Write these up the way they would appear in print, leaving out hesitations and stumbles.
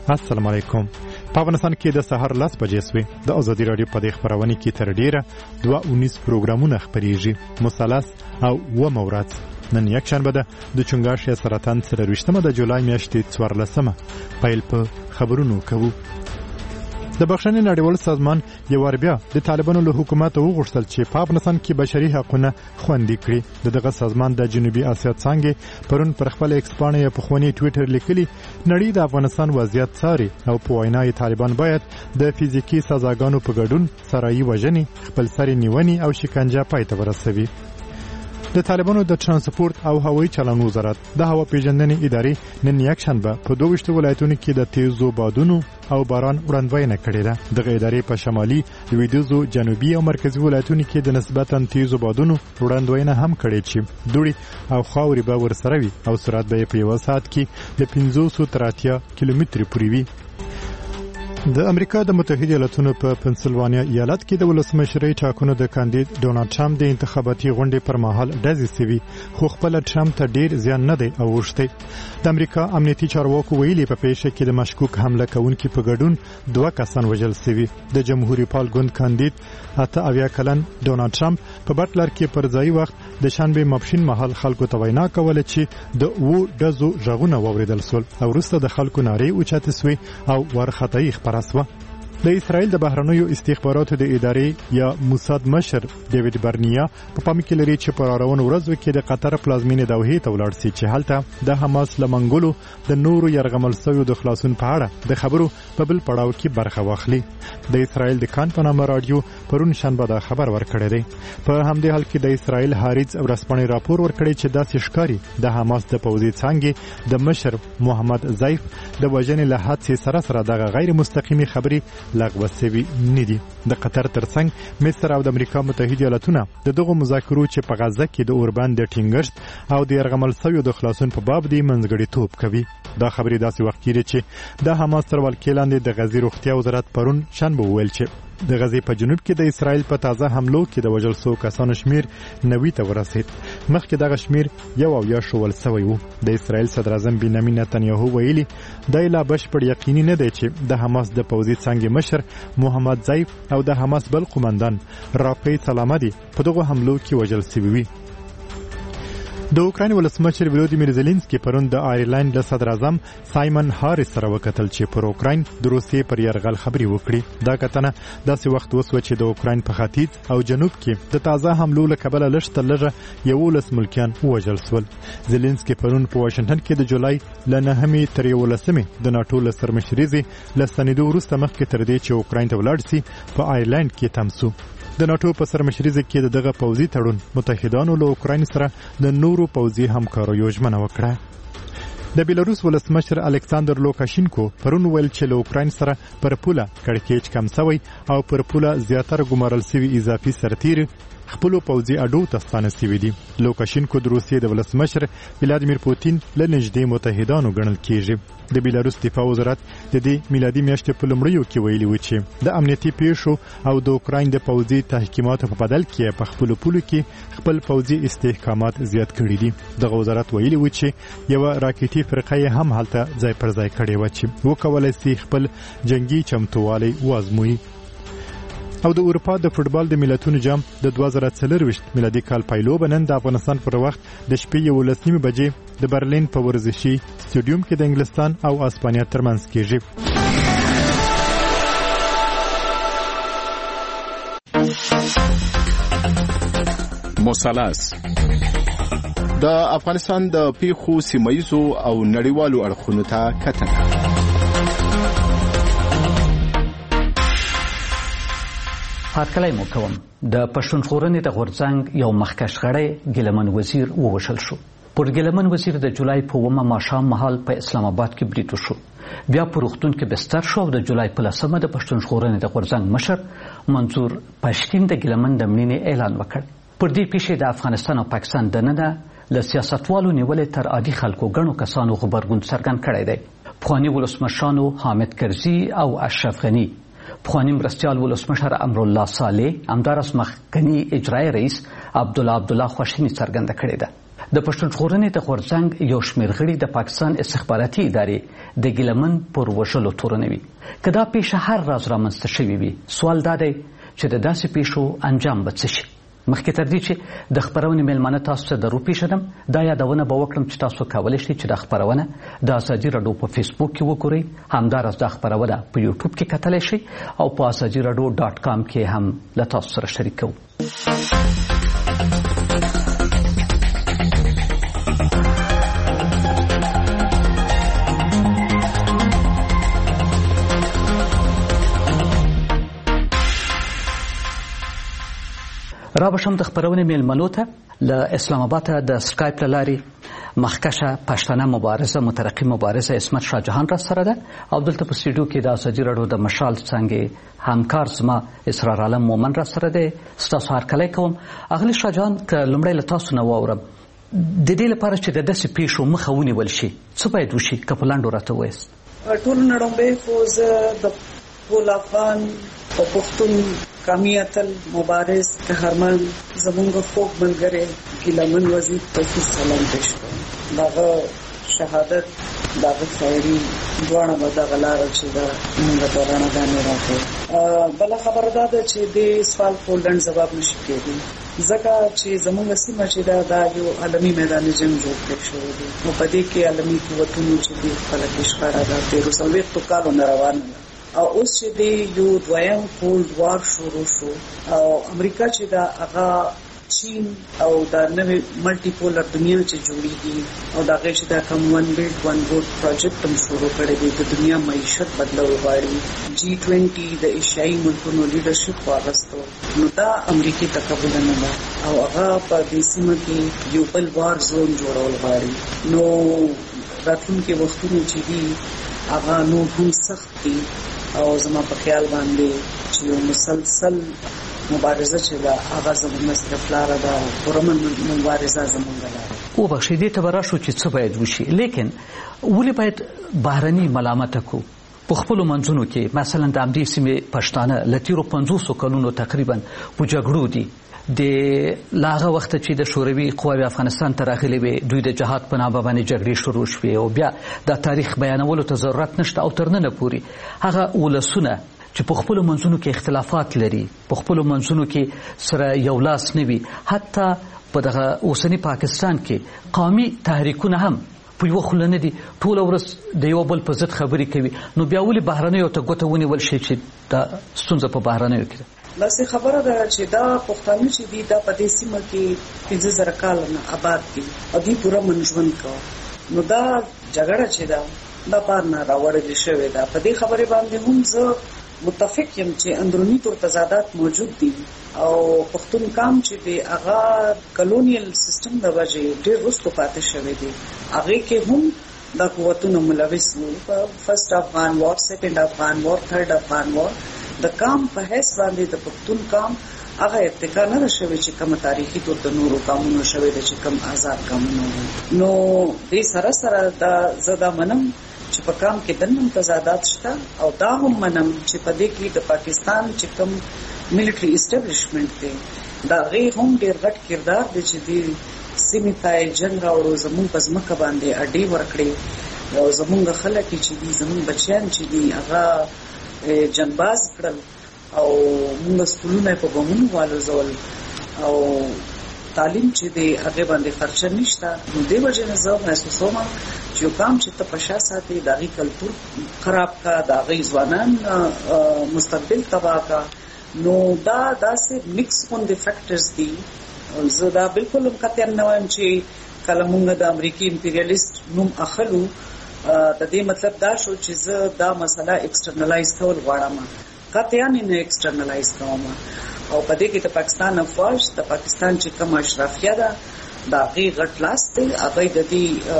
السلام علیکم. په افغانستان کې د سهار 10 بجې سوې د ازادي رادیو په دې خبرونه کې تر ډیره 219 پروګرامونه خپریږي. مثلث او و مورات نن یک شنبه ده د چنګاښ سرطان سره 20 د جولای میاشتې 14مه پیل په خبرونو کوو. د بخښنې نړیوال سازمان یو ور بیا د طالبانو له حکومت وغوښتل چې په افغانستان کې بشري حقوقونه خوندي کړي. دغه سازمان د جنوبي اسیا څنګه پرون پر خپل ایکس باندې په خواني ټوئیټر لیکلي نړۍ د افغانستان وضعیت څاري او په وینای طالبان باید د فزیکی سزاګانو په ګډون سرایي وژنې خپل سر نیونې او شکنجه پای ته ورسوي. د طالبانو د ترانسپورت او هوایي چلن وزارت د هوا پیژندنې ادارې نن یک شنبه په 22 ولایتونو کې د تیزو بادونو او باران وړاندوینه کړې ده. دغه ادارې په شمالي، لویدیځو، جنوبي او مرکزي ولایتونو کې د نسبتاً تیزو بادونو وړاندوینه هم کړې چې دوړي او خاورې به ورسره وي او سرعت به په یو ساعت کې د 500 تر 80 کیلومتر پورې وي. د امریکا د متحده ایالاتونو په پنسلوانیا ایالت کې د ولسمشرۍ ټاکنو د کاندید ډونالډ ټرمپ د انتخاباتي غونډې پر مهال ډزې سوي، خو خپل ټرمپ ته ډیر زیان نه دی اوښتی. د امریکا امنیتي چارواکو ویلي په پیښه کې د مشکوک حمله کوونکي په ګډون 2 کسان وژل سوي. د جمهوریت پال ګوند کاندید 88 کلن ډونالډ ټرمپ په بټلر کې پر ځای وخت د شنبه ماپښین مهال خلکو ته وینا کوله چې د ډزو ژغونه واوریدل سول او وروسته د خلکو نارې اوچتې سوې او ورختۍ خبرسوه. د اسرائیل د بهرنیو استخباراتو د ادارې یا موساد مشر ډیوډ برنیا په پام کې لري چې پر اړوند ورځو کې د قطر پلازمینې دوحې ته ولاړ شي چې هلته د حماس لمنګلو د نورو يرغمل شویو د خلاصون په اړه د خبرو په بل پړاو کې برخه واخلي. د اسرائیل د کان په نامه رادیو پرون شنبه دا خبر ورکړی دی. په همدې حال کې د اسرائیل هاریز ورځپاڼې راپور ورکړی چې داسې ښکاري د حماس د پوځي څانګې د مشر محمد زیف د وژنې له حادثې سره دغه غیر مستقیمي خبري لغوه سوي نه دي. د قطر ترڅنګ مصر او د امریکا متحده ایالاتونه دغه مذاکرو چې په غزه کې د اوربند د ټینګښت او د يرغمل شویو د خلاصون په باب دی منځګړیتوب کوي. دا خبرې داسې وخت کې چې د حماس تر ولکې لاندې د غزې روغتیا وزارت پرون شنبه ویل چې د غزې په جنوب کې د اسرائیل په تازه حملو کې د وژل شوو کسانو شمیر 90 ته ورسید. مخکې دغه شمیر 1 شول سوی وو. د اسرائیل صدر اعظم بنیامین نتنیاهو ویلي دا لا بشپړ یقیني نه دی چې د حماس د پوځي څنګه مشر محمد زیف او د حماس بل قومندان رافی سلامتی په دغه حملو کې وژل شوي وي. د اوکراین ولسمشر ولودیمیر زيلنسکي پرون د آیرلند د صدر اعظم سایمن هاریس سره وکتل چې پر اوکراین د روسیې پر یرغل خبري وکړي. دا کتنه داسې وخت وسوه چې د اوکراین په ختیځ او جنوب کې د تازه حملو له کبله لږ 11 ملکیان وژل شول. زيلنسکي پرون په واشنگټن کې د جولای ل 9 تر 11 د ناتو له سرمشريزي لسنیدو وروسته مخکې تر دې چې اوکراین ته ولاړ شي په آیرلند کې تمسو. د ناتو په سرمشريزه کې دغه پوځي تړون متحدانو له اوکراین سره د نورو پوځي همکاریو ژمنه وکړه. د بیلاروس ولسمشر الکساندر لوکاشینکو پرون ویل چې له اوکراین سره پر پوله کړکېچ کم شوی او پر پوله زیاتره ګمارل شوی اضافي سرتیر خپل پوځي اډو ته ستانه شوی دی. لوکاشینکو د روسیې د ولسمشر ولادیمیر پوتین له نږدې متحدانو ګڼل کیږي. د بیلاروس دفاع وزارت د دې میلادي میاشتې په لومړیو کې ویلي و چې د امنیتي پیښو او د اوکراین د پوځي تحقیقاتو په بدل کې په خپل پولو کې خپل پوځي استحکامات زیات کړي دي. دغه وزارت ویلي و چې یو راکټي فرقه هم هلته ځای پر ځای کړې و چې وکولای شي خپل جنگي چمتووالی وازموي. او د اروپا د فوتبال د ملتونو جام د 2024 میلادي کال پایلو بنن د افغانستان پر وخت د شپې 11 بجې د برلین په ورزشي سټډیوم کې د انګلستان او اسپانیا ترمنځ کېږي. مثلث د افغانستان د پیښو سیمایزو او نړیوالو اړخونو ته کتنه. هرکلی مو کوم. د پښتونخوا د غورځنګ یو مخکښ غړی ګیلمن وزیر ووژل شو. پر ګیلمن وزیر د جولای په 1 ماښام مهال په اسلام آباد کې برید وشو. بیا په روغتون کې بستر شو او د جولای په 10 د پښتونخوا د غورځنګ مشر منظور پښتین د ګیلمن د مړینې اعلان وکړ. پر دې پیښې د افغانستان او پاکستان دننه له سیاستوالو نیولې تر عادي خلکو غنو کسانو غبرګون څرګند کړی دی. پخواني ولسمشرانو حامد کرزي او اشرف غني، پخوانی مرستیال ولسمشر امرالله صالح، همدارس مخکنی اجرایی رئیس عبدالله خواشیني څرګنده کړې ده. د پښتون ژغورنې د غورځنګ یو شمېر غړي د پاکستان استخباراتي ادارې د ګیلمن پر وژلو تورنوي. که دا پیښه هر راز رامنځته شوې وي، سوال دا دی چې د داسې پیښو انجام به څه شي. مخکې تر دې چې د خپرونې میلمانه تاسو ته در وپېژنم، دا یادونه به وکړم چې تاسو کولی شئ چې دا خپرونه د ازادي راډیو په فیسبوک کې وګورئ، همداراز دا خپرونه په یوټیوب کې کتلی شئ او په azadieradio.com کې هم له تاسو سره شریک کوو. را بشم د خپرونې میلمنو ته له اسلام آباد د سکایپ له لارې مخکشه پښتانه مبارزه مترقي مبارزه عصمت شاه جهان را سره ده او دلته په سټوډیو کې د ازادي راډیو د مشال څنګه همکار زما اسرار عالم مومن را سره ده. ستاسو هرکلی کوم. اغلی شاه جهان که لومړی له تاسو نه واورم، د دې لپاره چې د داسې پیښو مخه ونیول شي څه باید وشي؟ که په لنډو راته ووایاست. ټول نړومبی خو زه د ټول افغان او پښتون کامیاتل مبارز قهرمان زمونږ خوږ ملګری ګیلمن وزیر ته سلام پېښ کوم. دغه شهادت دغه خیري دواړه به دغه لاره چې ده موږ ته رڼاګانې راکړي. بله خبره دا ده چې دې سوال خو لنډ ځواب نشي کېدی، ځکه چې زمونږ سیمه چې ده دا یو عالمي میدان جنګ جوړ کړی شوی دی نو په دې کې عالمي قوتونو چې دي خپله کې ښکاره ده 1340 کالو نه روانه ده او اوس چې دی یو دویم کولډ وار شروع شو او امریکا چې دا هغه چین او دا نوې ملټي پولر دنیا چې جوړیږي او دا غي چې دا کوم ون بیلډ ون روډ پروجیکټ هم شروع کړی دی د دنیا معیشت بدلول غواړي. G20 د ایشیايي ملکونو لیډرشپ واغستو نو دا امریکای تقبل نه ده او هغه په دې سیمه کې یو بل وار زون جوړول غواړي. نو راتلونکي وختونه چې دي هغه نو هم سخت دي او زما په خیال باندې چې یو مسلسل مبارزه چې دا هغه زموږ صرف لاره ده پرمن مبارزه زموږ لاره. وبخښئ دې ته به راشو چې څه باید وشي، لیکن ولې باید بهرني ملامته کو؟ په خپلو منځونو کې مثلا د همدې سیمې پښتانه له تېرو 50 کلونو تقریبا په جګړو دي. د لاغه وخت چې د شوروي قواوې افغانستان ته راغلي وي دوی د جهاد په نامه باندې جګړې شروع شوې او بیا د تاریخ بیانولو ته ضرورت نشته او تر ننه پورې هغه ولسونه چې په خپلو منځونو کې اختلافات لري، په خپلو منځونو کې سره یو لاس نه وي، حتی په دغه اوسني پاکستان کې قومي تحریکونه هم په یوه خوله نه دي، ټوله ورځ د یو بل په ضد خبرې کوي. نو بیا ولې بهرنیو ته ګوته ونیول شي چې دا ستونزه په بهرنیو کې ده؟ داسې خبره ده چې دا پښتانه چې دي دا په دې سیمه کې 15,000 کاله نه آباد دي او دوی پوره من ژوند کوي. نو دا جګړه چې ده دا پار نه راوړل شوې ده. په دې خبرې باندې هم زه متفق یم چې اندرونی تور تضادات موجود دي او پښتون قام چې دی هغه کلونیل سیستم د وجې ډېر وروسته پاتې شوی دی. هغې کې هم دا قوتونه ملوث وو. فرست افغان وار، سیکنډ افغان وار، تھرډ افغان وار. د قام په حیث باندې د پښتون قام هغه ارتقا نه شوی چې کوم تاریخي تور د نورو قومونو شوی دی چې کوم آزاد قومونه وو. نو دې سره سره دا زدا منم چې په قام کې دنم تضادات شته او دا هم منم چې په دې کې د پاکستان چې کوم ملټري اسټابلیشمنت دی دا غي هم ډېر غټ کردار دی چې دی سیمې ته جنګ راوړو، زموږ په ځمکه باندې اډې ورکړي او زموږ خلک چې دي زموږ بچیان چې دي هغه جنباز کړل او موږ سکولونه په بمونو والوزول او تعلیم چې دی هغه باندې خرچه نشته. نو دې وجه نه زه محسوسوم چې یو قام چې ته په شا ساتي د هغې کلتور خراب کا، د هغې ځوانان مستقبل تباه کا. نو دا داسې مکس غوندې فیکټرز دي. زه دا بالکل هم قطعا نه وایم چې کله موږ د امریکي امپیریالیست نوم اخلو د دې مطلب دا شو چې زه دا مسله ایکسټرنلایز کول غواړم. قطعا نه ایکسټرنلایز کوم او په دې کې د پاکستان افواج د پاکستان چې کوم اشرافیه ده دا غي غټ لاس دی، هغه د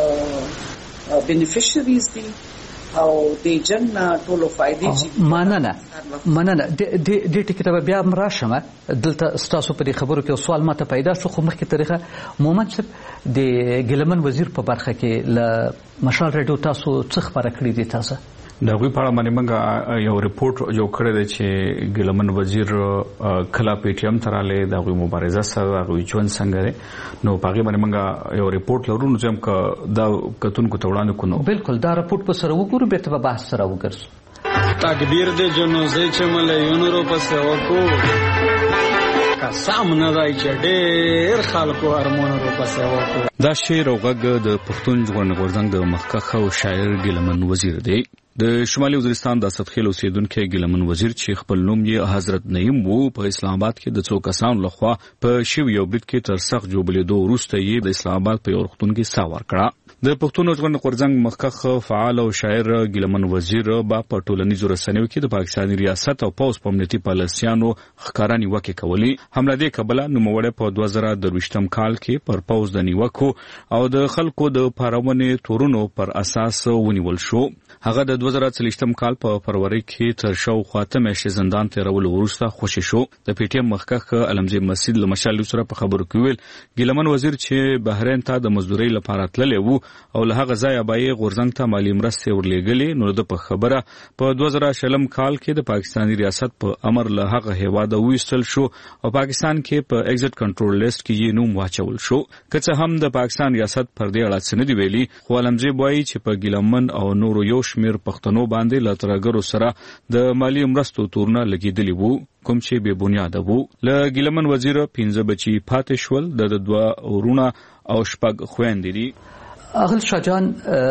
دې بینیفیشریز دي او د جنه ټولو فائدې چې مننه د ټکی ته بیا راشم. دلته ستاسو په دې خبرو کې سوال ماته پیدا شو خو مخکې طریقه مومن صاحب د ګیلمن وزیر په برخه کې له مشال رادیو تاسو څه خبره کړې دي؟ تاسو دا غوي په اړه باندې موږ یو ریپورت جوړ کړی دی چې ګیلمن وزیر کلا پی ټی ایم تراله دا غوي مبارزه سره غوي ژوند څنګه دی نو په هغه باندې موږ یو ریپورت لرو نو چې دا کتونکو ته وړاندې کوو. بالکل دا ریپورت په سره وګورو به ته بحث سره وګرځو. تقدیر دې جنوزې چې ملیون روپسې وکړو قسم نه دی چې ډېر خلکو ارمانو روپسې وکړو. دا شعر او غږ د پښتون ژغورنې غورځنګ د مخکښ او شاعر ګیلمن وزیر دی. د شمالي وزیرستان د اسدخیل اوسیدونکو ګیلمن وزیر چې خپل نوم یې حضرت نعیم وو په اسلام آباد کې د څو کسانو لخوا په شوی یو بریټ کې تر سخت جوړېدو وروسته یې د اسلام آباد په یو روغتون کې ساه ورکړه. د پښتون ژغورنې غورځنګ مخکښ فعال او شاعر ګیلمن وزیر با په ټولنیزو رسنیو کې د پاکستاني ریاست او پوز په امنیتي پالیسیانو ښکارا نیوکې کولې. حمله دې کبله نوموړی په 2023 کال کې پر پوز د نیوکو او د خلکو د پارونې تورونو پر اساس ونیول شو. هغه د 2023 کال په فروری کې تر شاوخوا میاشتې زندان تیرولو وروسته خوشی شو. د پی ټی ایم مخکښ علمزی مسجد له مشال سره په خبرو کې ویل ګیلمن وزیر چې بحرین ته د مزدوري لپاره تللی وو او له هغه ځایه به غورځنګ ته مالی مرستې ورلېږلې نو د په خبره په 2020 کال کې د پاکستاني ریاست په امر له هغه هیواده وېستل شو او پاکستان کې په ایگزټ کنټرول لیست کې یې نوم واچول شو. که څه هم د پاکستان ریاست پر دې اړه څه نه دی ویلي خو علمزی وایي چې په ګیلمن او نورو یو شمیر پښتنو باندې له ترګرو سره د مالی مرستو تورونه لګیدلی وو کوم چې بے بنیاده وو. له ګیلمن وزیر 15 بچي پاتې شول د 2 ورونه او 6 خويندې دي. اغل شاجان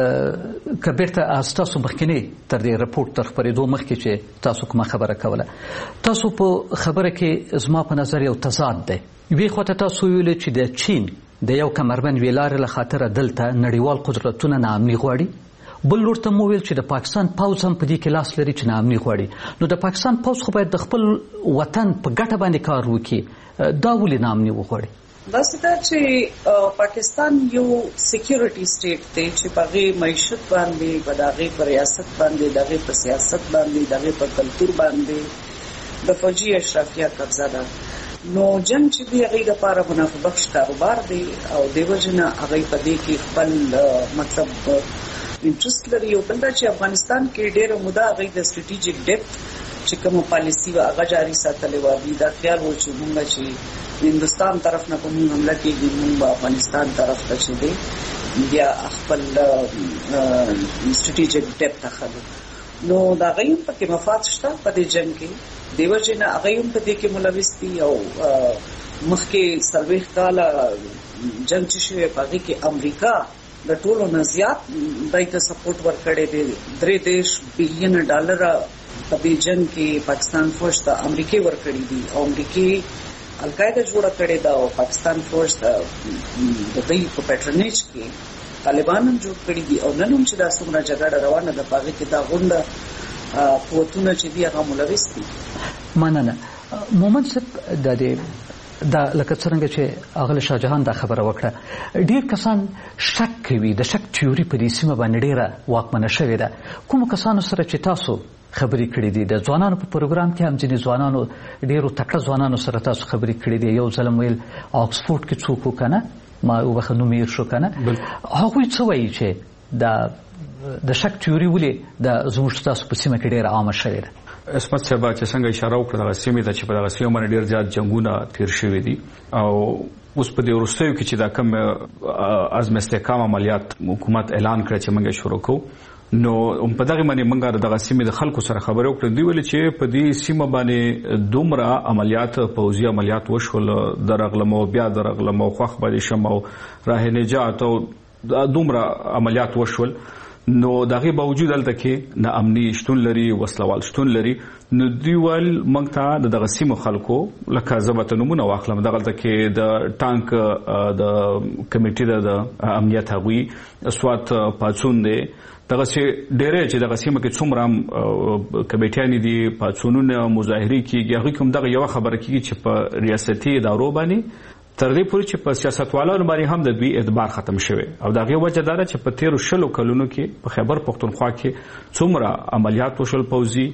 کبرته تاسو مخکنی تر دې رپورت تر خبرېدو مخکې چې تاسو کومه خبره کوله تاسو په خبره کې زما په نظر یو تضاد دی. وی خو تاسو ویل چې د چین د یو کمربند ویلار له خاطر دلته نړیوال قدرتونه نامني غواړي بل ورته مو ویل چې د پاکستان پوز هم په دې کې لاس لري چې نامني غواړي نو د پاکستان پوز خو باید د خپل وطن په ګټه باندې کار وکړي دا ولې نامني وغواړي. داسې ده چې پاکستان یو سکیورټي سټیټ دی چې په هغې معیشت باندې په هغې په ریاست باندې د هغې په سیاست باندې د هغې په کلتور باندې د فوجي اشرافیه قبضه ده. نو جنگ چې دی هغې دپاره منافع بخش کاروبار دی او دې وجې نه هغې په دې کې خپل مطلب انټرست لري. او بل دا چې افغانستان کې ډېره موده هغې د سټریټیجیک ډیپت چې کومه پالیسي وه هغه جاري ساتلې وه. دا خیال و چې مونږ چې هندوستان طرف نه په مونږ حمله کېږي مونږ به افغانستان طرف ته چې دی بیا خپل سټریټیجیک ډیپت اخلو. نو د هغې هم پکې مفاد شته په دې جنګ کې دې وجې نه هغې هم په دې کې ملوث دي. او مخکې 40 کاله جنګ چې شوی په هغې کې امریکا د ټولو نه زیات دای ته سپورټ ورکړی دی. 3 بلین ډالر په دې جنګ کې پاکستان فوج ته امریکای ورکړي دي او امریکای القاعده جوړه کړې ده او پاکستان فوج ته د دې په پیټرنیج کې طالبان هم جوړ کړي دي او نن هم چې دا څومره جګړه روانه ده په هغې کې دا غونډه قوتونه چې دي هغه ملوث دي. مننه مومن صاحب دا لکه څنګه چې اغل شاهجهان دا خبره وکړه ډیر کسان شک کوي د شک تیوري په دې سیمه باندې ډیره واکمنه شوې ده. کوم کسانو سره چې تاسو خبرې کړې دي د ځوانانو په پروګرام کې هم ځینې ځوانانو ډیرو تکړه ځوانانو سره تاسو خبرې کړې دي. یو ځل ویل آکسفورډ کې څوک وکنه ما وبخښه نوم یې شو کنه هغوی څه وایي چې د شک تیوري ولې د زموږ تاسو په سیمه کې ډیره عامه شوې ده. اسمت صاحب چې څنګه اشاره وکړه د سیمې ته چې په دغه سیمه باندې ډېر زیات جنګونه تیر شوي دي او اوس په دې وروستیو کې چې دا کوم عزم استحکام عملیات حکومت اعلان کړی چې موږ شروع کوو نو په دغه باندې موږ د سیمې د خلکو سره خبرې وکړې دوی ویل چې په دې سیمه باندې دومره عملیات پوځي عملیات وشول درغلمو بیا درغلمو خوخ باندې شم او راه نجات او دومره عملیات وشول نو دغه باوجود دلته کې نه امني شتون لري وسلوال شتون لري نو دیوال موږ ته دغه سیمه خلکو لکه زبته نمونه واخلم دغه کې د ټانک د کمیټې د امنیت هغوی سوات پاتون دی دغه چې ډېرې چې دغه سیمه کې څومره کمیټیان دي پاتونونه مظاهرې کیږي هغه کوم دغه یو خبره کیږي چې په ریاستي ادارو باندې تر دې پورې چې په سیاستوالانو باندې هم د دوی اعتبار ختم شوی او دغه وجه دا چې په 13 کلونو کې په خیبر پختونخوا کې څومره عملیات وشول پوځي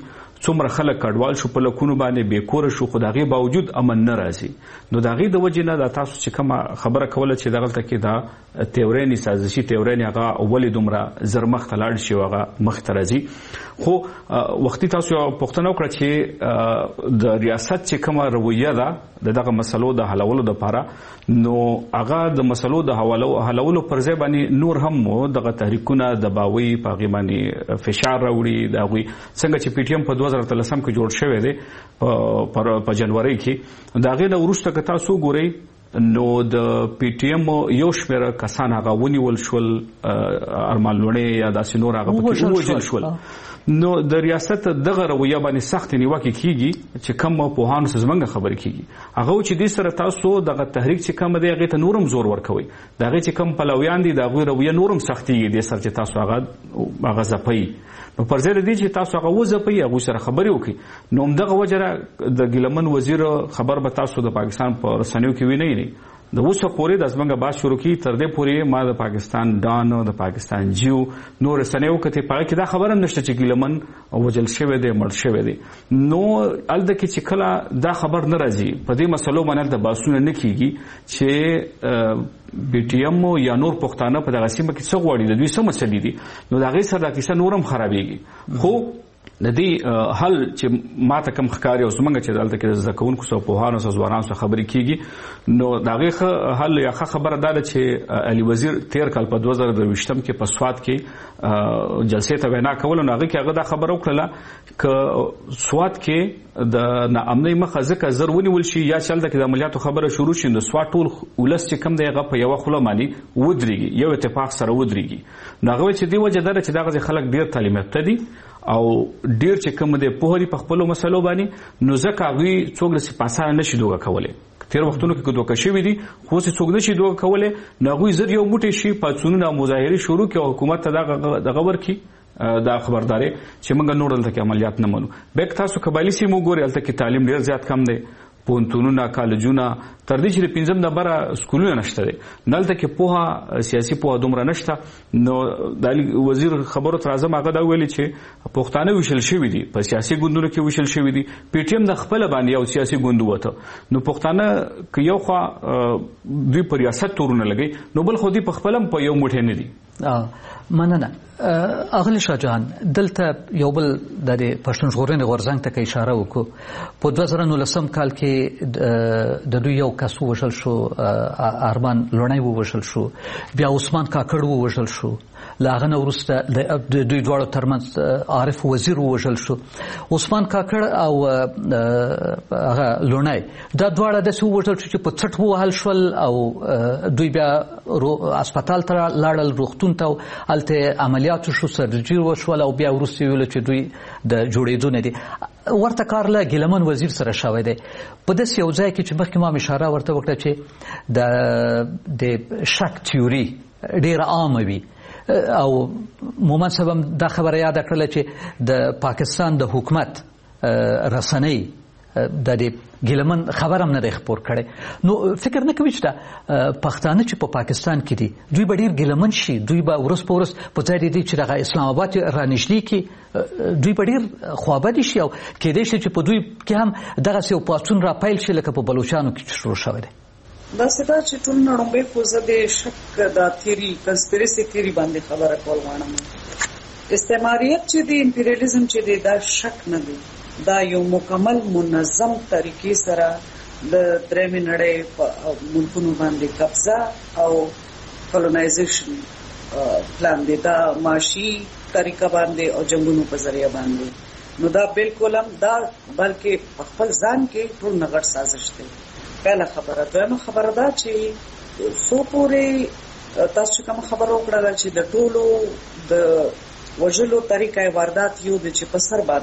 څومره خلک کډوال شو په لکونو باندې بیکوره شو خو دغه باوجود امن نه راځي نو دغه د وجې نه د تاسو چې کومه خبره کوله چې دغه کې دا تیورینی سازشي تیورینی هغه اولې دومره زر مخ ته لاړ شي هغه مخ ته راځي خو وختي تاسو پوښتنه وکړه چې د ریاست چې کومه رویه ده دغه مسلو د حلولو لپاره نو هغه د مسلو د حلولو پر ځای باندې نور هم دغه تحریکونه د باوی په غیماني فشار راوړي دا غوي څنګه چې پی ټی ایم په 2013 کې جوړ شوی دی په جنوري کې دا غي د ورسته که تاسو ګورئ نو د پی ټی ایم یو شمېر کسان هغه ونیول شول ارمان لوڼې یا داسې نور هغه پکې ووژل شول نو د ریاست دغه رویه باندې سخت نیوکه کیږي چې کوم پوهانو زمونږ خبرې کیږي هغه چې د سره تاسو دغه تحریک چې کوم دی هغه ته نورم زور ورکوي دغه چې کوم پلویان دي دغه رویه نورم سختيږي د سر چې تاسو هغه زپي نو پر ځای دې چې تاسو هغه وځپي هغه سره خبرې وکړي نو دغه وجره د ګیلمن وزیر خبر به تاسو د پاکستان په رسنیو کې وینئ نه د اوسه پورې د زمونږ باز شروع کی تر دې پورې ما د پاکستان ډان د پاکستان جیو نور رسنیو کې په کې دا خبره نشته چې ګیلمن وجل شوی دی مړ شوی دی نو الته کې چې کله دا خبر نه راځي په دې مسلو باندې د باسونه نه کیږي چې بی ټی ایم یا نور پښتانه په دغه سیمه کې څه غواړي د دوی څه مسلې دي نو دا غي سره د کیسه نورم خرابېږي خو د دې حل چې ماته کم ښکاري او څنګه چې دلته کې زکونکو سو په هانو سو ځوانانو سره خبرې کیږي نو دا غي حل یا خبره ده چې علي وزیر 13 کال په 2023 کې په سواد کې جلسې ته وینا کول نو هغه دا خبره وکړه ک سواد کې د ناامنۍ مخه ځکه زرونی ول شي یا چل د عملیاتو خبره شروع شي نو سواد ټول ولس چې کم دی هغه په یو خله باندې ودرېږي یو اتفاق سره ودرېږي نو هغه چې دی وجه ده چې دغه خلک ډیر تعلیم یافته دي او ډیر چې کوم د پوهري په خپل مسلو باندې نو ځکه هغه څوک د سپاسانه نشي دوه کولای تیر وختونو کې دوه شوی دي خو څوک نشي دوه کولای نو هغه زر یو موټی شي پاتونو مظاهره شروع کړي او حکومت ته دغه ورکی دا خبرداري چې موږ نور دلته کې عملیات نه منو بیک تاسو قبایلی سیمو ګوري الته کې تعلیم ډیر زیات کم دی پونتونونه کالجونه تر دې چې پنځم نمبر سکولونه نشته دي نلته کې پوها سیاسي پوها دومره نشته نو د وزیر خبرو تر اعظم هغه دا ویلي چې پښتانه وشل شوی دي په سیاسي ګوندونو کې وشل شوی دي پی ټی ایم د خپل باندې یو سیاسي ګوند وته نو پښتانه که یو خوا دوی پر ریاست تورونه لګي نو بل خو دوی په خپلم په یو موټی نه دي مننه اغلی شاه جهان دلته یو بل د پښتون ژغورنې غورځنګ ته اشاره وکړو په 2019 کال کې د دوی یو کس ووژل شو ارمان لوڼی ووژل شو بیا عثمان کاکړ ووژل شو لاغه نو ورسته د دوی دواړو ترمنځ عارف وزیر ووژل شو عثمان کاکړ او هغه لوڼی دا دواړه د سو ووژل شو چې په څټ وهل شول او دوی بیا هسپتال ته لاړل روغتون ته الته عملیات شو سرجری وشول او بیا ورسته ویل چې دوی د جوړېدو نه دي ورته کار له ګیلمن وزیر سره شوی دی په داس یو ځای کې چې مخکې ما اشاره ورته وکړه چې د شک تیوري ډیر عام وي او مومن صاحب دا خبره یاد کړل چې د پاکستان د حکومت رسنۍ د ګیلمن خبرم نه خبر کړي نو فکر نه کوي چې پښتانه چې په پاکستان کې دي دوی به ډیر ګیلمن شي دوی به ورس په ورس په ځای دي چې د اسلام آباد رانشلي کې دوی به ډیر خوابدي شي او کېدای شي چې په دوی کې هم دغه یو پاتون را پیل شي لکه په بلوچستان کې شروع شوی دی دا څه چې ټول نړۍ په ځای د شک د تیوري کنسپیرسي تیوري باندې خبره کول غواړم استعماریت چې د امپریالیزم چې دی دا شک نه دی دا یو مکمل منظم طریقې سره د درېمې نړۍ په ملکونو باندې قبضه او کولونایزیشن پلان دی دا معاشي طریقه باندې او جنگونو په ذریعہ باندې نو دا بالکل هم دا بلکې خپل ځان کې ټول نغړ سازش دی پهلا خبره دویمه خبره دا چې سو پورې تاسو کوم خبرو کړل چې د ټولو د وجلو طریقې واردات یو د چې په سر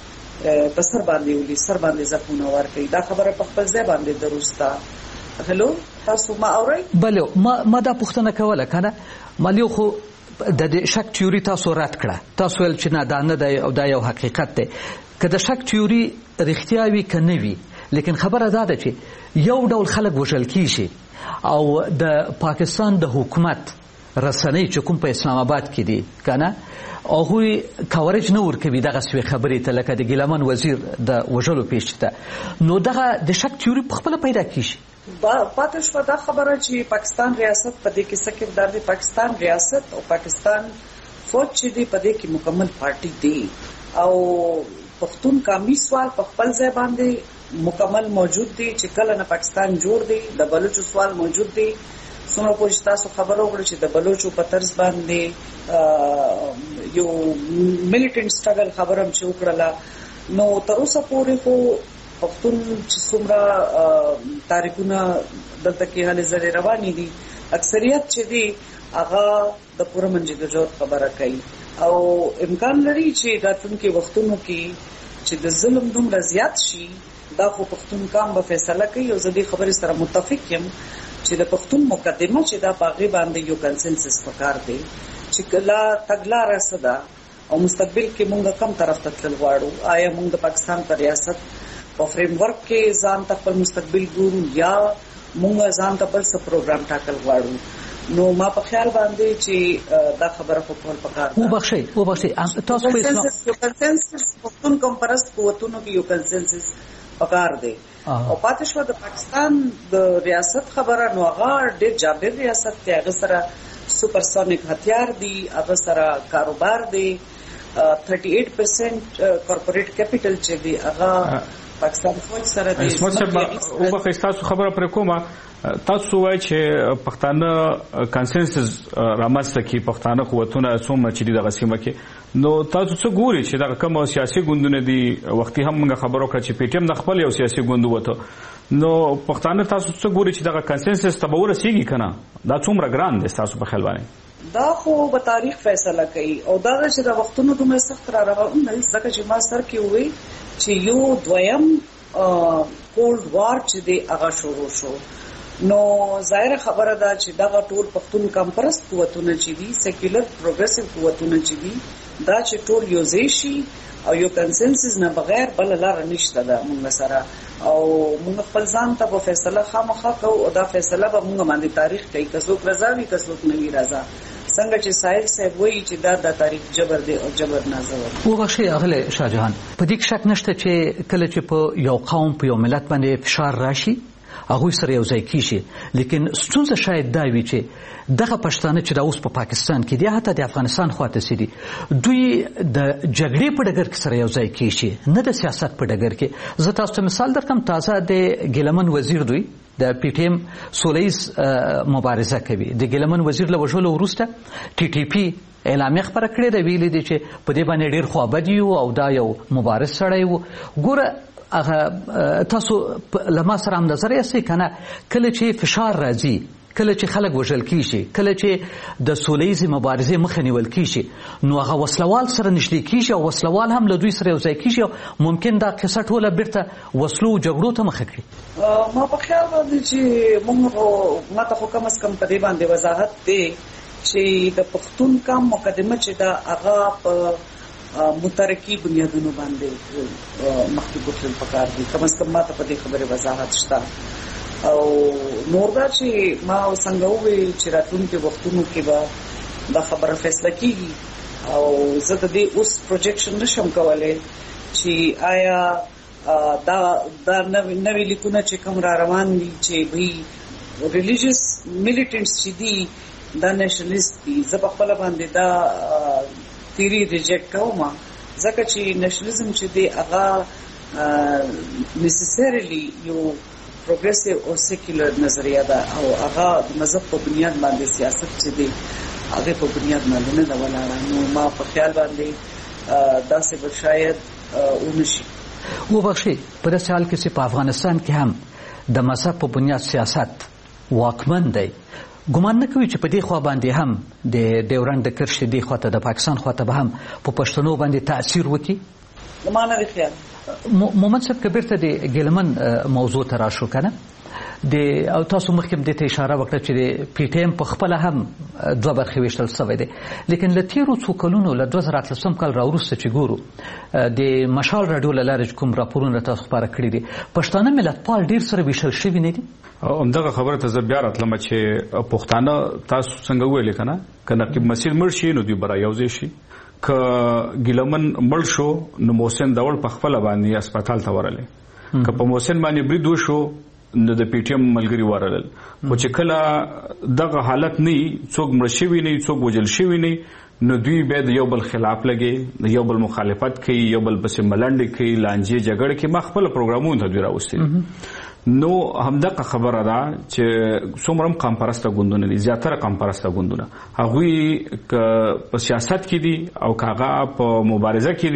باندې ولي سر باندې ځپونه ورکړي دا خبره په خپل ځای باندې درسته هلو تاسو ما اورئ بله ما دا پوښتنه کوله کنه مالیو خو د شک تیوري تاسو رد کړه تاسو ول چې نه دا نه دی او دا یو حقیقت دی که د شک تیوري رښتیا وي که نه وي لیکن خبره دا ده چې یو ډول خلک وژل کیږي او د پاکستان د حکومت رسنۍ چې کوم په اسلام آباد کې دي کنه هغوی کاورج نه ورکوي دغه سوي خبرې ته لکه د ګیلمن وزیر د وژلو پیښې ته نو دغه د شک تیوري په خپله پیدا کیږي پاتې شوه دا خبره چې پاکستان ریاست په دې کې څه کردار دی. پاکستان ریاست او پاکستان فوج چې دی په دې کې مکمل پارټي دی او پښتون قومي سوال په خپل ځای باندې مکمل موجود دی چې کله نه پاکستان جوړ دی د بلوچو سوال موجود دی. څومره پوه چې تاسو خبره وکړه چې د بلوچو په طرز باندې یو میلیټنټ سټرګل خبره هم چې وکړله نو تر اوسه پورې خو پښتون چې څومره تاریخونه دلته کې هلې ځلې روانې دي اکثریت چې دی هغه د پوره منځګړیتوب خبره کوي او امکان لري چې راتلونکي وختونو کې چې د ظلم دومره زیات شي دا خو پښتون قوم به فیصله کوي او زه دې خبرې سره متفق یم چې د پښتون مقدمه چې دا باغې باندې یو کنسنسس پکار دی چې کله تګلاره صدا او مستقبل کې مونږ کم طرف ته تلل غواړو. آیا مونږ د پاکستان پر ریاست په فریم ورک کې ځان ته خپل مستقبل ګورو یا مونږ ځان ته بل څه پروګرام ټاکل غواړو؟ نو ما په خیال باندې چې دا خبره په خپل پکار ده. وبخښئ تاسو په یو کنسنسس پښتون کوم پرست قوتونو کې یو کنسنسس پکار دی او پاتې شو د پاکستان د ریاست خبره نو هغه ډېر جابر ریاست دی. هغه سره سوپرسونیک هتیار دی، هغه سره کاروبار دی، 38% کارپوریټ کیپټل چې دی هغه پاکستان فوج سره دی. او به تاسو خبره پر کومه تاسو وایي چې پښتانه کنسنسس رامنځته کی پښتانه قوتونه څومره چې دغه سیمه کې نو تاسو څه ګوري چې دغه کوم سیاسي ګوندونه دي وختي هم موږ خبرو کړ چې پی ټی ایم د خپل یو سیاسي ګوند وته نو پښتانه تاسو څه ګوري چې دغه کنسنسس ته به ورسیږي کنه دا څومره ګران دي تاسو په خیال باندې؟ دا خو به تاریخ فیصله کوي او دا چې د وختونو دومره سخت را روان نه ځکه چې ما سر کې وې چې یو دویم کولډ وار چې دی هغه شروع شو نو ظاهر خبره ده چې دا ټول پښتون کمپرست قوتونه چې دي سیکولر پروګریسیو قوتونه چې دي دا چې ټول یو ځای شي او یو کنسنسس نه بغیر بل لار نشته ده موږ سره او موږ خپل ځان ته په فیصله خامخا کوو او دا فیصله به موږ باندې تاریخ کوي که څوک رضا وي که څوک نه وي رضا څنګه چې ساحل صاحب وایي چې دا د تاریخ جبر دی او جبر نازور. وبخښئ اغله شاهجهان په دې شک نشته چې کله چې په یو قوم په یو ملت باندې فشار راشي هغه سره یو ځای کیږي لیکن ستونزه شاید دا وي چې دغه پښتانه چې دا اوس په پاکستان کې دي حتی د افغانستان خواته سي دوی د جګړې په ډګر کې سره یو ځای کیږي نه د سیاست په ډګر کې. زه تاسو ته مثال درکم تازه د ګیلمن وزیر دوی د پی ټی ایم سولیز مبارزه کوي د ګیلمن وزیر له وژلو وروسته ټي ټي پی اعلامیه خبره کړې ده ویلي دي چې په دې باندې ډېر خوابدي او دا یو مبارز سړی و. ګوره هغه تاسو لما سره هم نظر یې کنه کله چې فشار راځي کله چې خلک وژل کیږي کله چې د سولهییزې مبارزې مخه نیول کیږي نو هغه وسلوال سره نږدې کیږي او وسلوال هم له دوی سره یو ځای کیږي ممکن دا قصه ټوله بیرته وسلو او جګړو ته مخه کړي. ما په خیال باندې چې موږ ما ته خو کم از کم په دې باندې وضاحت دی چې د پښتون قوم مقدمه چې دا هغه په مترکی بنیادونو باندې مخکې بوتل پکار دي کم از کم ما ته په دې خبره وضاحت شته او نور دا چې ما څنګه وې چې راتلونکي وختونو کې به دا خبره فیصله کیږي او زه د دې اوس پروجیکشن نشم کولای چې آیا دا نوې لیکونه چې کوم را روان دي چې وی ریلیجیس میلیټنټس چې دي دا نېشنلیست دي زه په خپل باندې دا تیری ریجیکټ کوم ځکه چې نېشنلیزم چې دی هغه نیسیسریلی یو پروګریسیو او سیکولر نظریه ده او هغه د مذهب په بنیاد باندې سیاست چې دی هغه په بنیاد باندې نه ده ولاړه نو ما په خیال باندې داسې به شاید ونشي. وبخښئ په داسې حال کې چې په افغانستان کې هم د مذهب په بنیاد سیاست واکمن دی ګمان نه کوي چې په دې خوا باندې هم د ډیورنډ کرښې دې خواته د پاکستان خواته به هم په پښتنو باندې تاثیر وکړي؟ ما نه خیال محمد صاحب کبیر ته د ګیلمن موضوع ته راشو کنه او تاسو مخکې د ته اشاره وکړه چې د پی ټی ایم په خپل هم دوه برخې ویشتل شوی دی لیکن له تیرو څو کلونو له 2013 کال راوروسته چې ګورو د مشال راډیو له لارې کوم راپورونه تاسو خپاره کړي دي پښتانه ملتپال ډیر سره ویشل شوي نه دي همدغه خبره ته زه بیا راتلم چې پښتانه تاسو څنګه ویلې کنه که نقیب مسیر مړ شي نو دوی برا یوځای شي که ګیلمن مړ شو نو محسن داوړ په خپل باندې هسپتال ته ورلې که په محسن باندې برید وشو نو د پی ټی ایم ملګری ورلل خو چې کله دغه حالت نه څوک مړ شوی نه څوک وجل شوی نه نو دوی به د یو بل خلاف لګي یو بل مخالفت کوي یو بل پسې ملنډې کوي لانجې جګړه کوي ما خپل پروګرامونه ته دوی راوستي نو همدغه خبره ده چې څومره قام پرسته ګوندونه دي زیاتره قام پرسته ګوندونه هغوی په سیاست کې دي او کاغه په مبارزه کې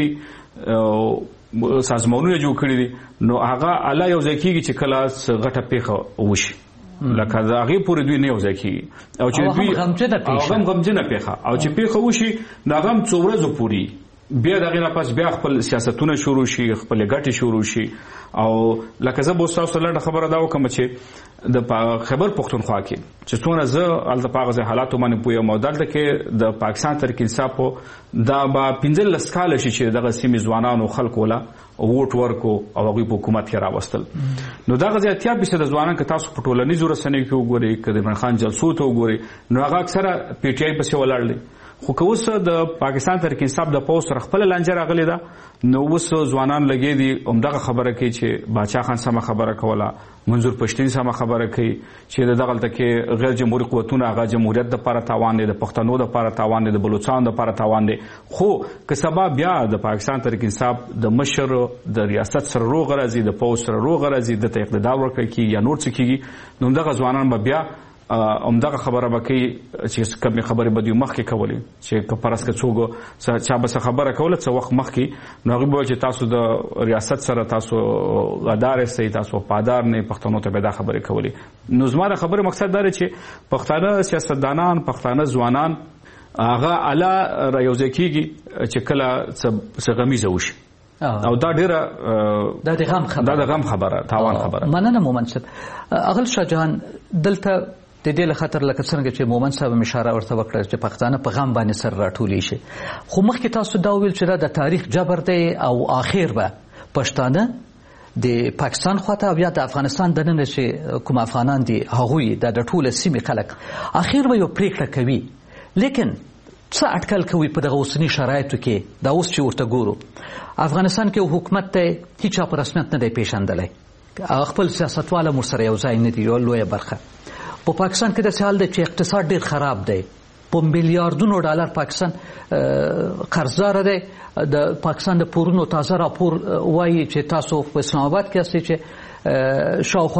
دي سازمانونه جوړ کړي دي نو هغه اعلی یو ځای کېږي چې کله غټه پیښه وشي لکه دا هغې پورې دوی نه یو ځای کېږي او چې دوی غمجنه پیښه او چې پیښه وشي نو هغه هم څو ورځو پورې بیا دغه نه پس بیا خپل سیاستونه شروع شي خپل ګټې شروع شي او لکه زه به تاسو له خبره دا وکم چې د خبر پښتونخوا کې چې څونه زه الته پاغه حالاتو باندې پوهه مودل ده کې د پاکستان تر کې انصاف دا با 15 کال شي چې دغه سیمې ځوانانو خلکو ولا ووټ ورکو او هغه په حکومت کې راوستل نو دغه ځاتیا به د ځوانان کې تاسو په ټولنیزو رسنیو کې وګورئ کله عمران خان جلسو ته وګورئ نو هغه اکثره پی ټی آی پسې ولاړل خو که اوس د پاکستان تر کې انصاف د پوس سره خپل لانجه راغلی ده نو اوس ځوانان لګي دي همدغه خبره کوي چې باچا خان سم خبره کوله منظور پښتين سم خبره کوي چې دغه کې غیر جمهوریت قوتونه هغه جمهوریت د لپاره تاوان دي د پښتنو د لپاره تاوان دي د بلوچستان د لپاره تاوان دي خو که سبا بیا د پاکستان تر کې انصاف د مشر د ریاست سره روغ راځي د پوس سره روغ راځي د اقتدار ورکړي یا نور څه کیږي نو دغه ځوانان به بیا همدغه خبره به کوي چې کومې خبرې به دوی مخکې کولې چې که فرض که څوک چا به څه خبره کوله څه وخت مخکې نو هغوی به ویل چې تاسو د ریاست سره تاسو غدار یاستئ تاسو وفادار نه پښتنو ته به دا خبرې کولې نو زما د خبرې مقصد دا دی چې پښتانه سیاستدانان پښتانه ځوانان هغه اعلی رایوځای کېږي چې کله څه غمیزه وشي او دا ډیره دا د غم خبره تاوان خبره مننه مومن صاحب اغل شاه جهان دلته د دې له خطر لکه څنګه چې مومن صاحب اشاره ورته وکړه چې پښتانه په غم باندې سر راټولی شي خو مخکې تاسو دا ویل چې دا د تاریخ جبر دی او آخر به پښتانه د پاکستان خواته بیا د افغانستان دننه چې کوم افغانان دي هغوی د ټوله سیمې خلک آخر به یو پریکړه کوي لیکن څه اټکل کوي په دغه اوسني شرایطو کې دا اوس چې ورته ګورو افغانستان کې حکومت ته هیڅ په رسمیت نه دی پیژندلی خپل سیاستواله مرسره یو ځای نه دی یو لویه برخه په پاکستان کې د حال دی چې اقتصاد ډیر خراب دی په میلیارډونو ډالر پاکستان قرضدار دی د پاکستان د پورونو تازه راپور وایي چې تاسو په اسلام آباد کې هستئ چې شاوخوا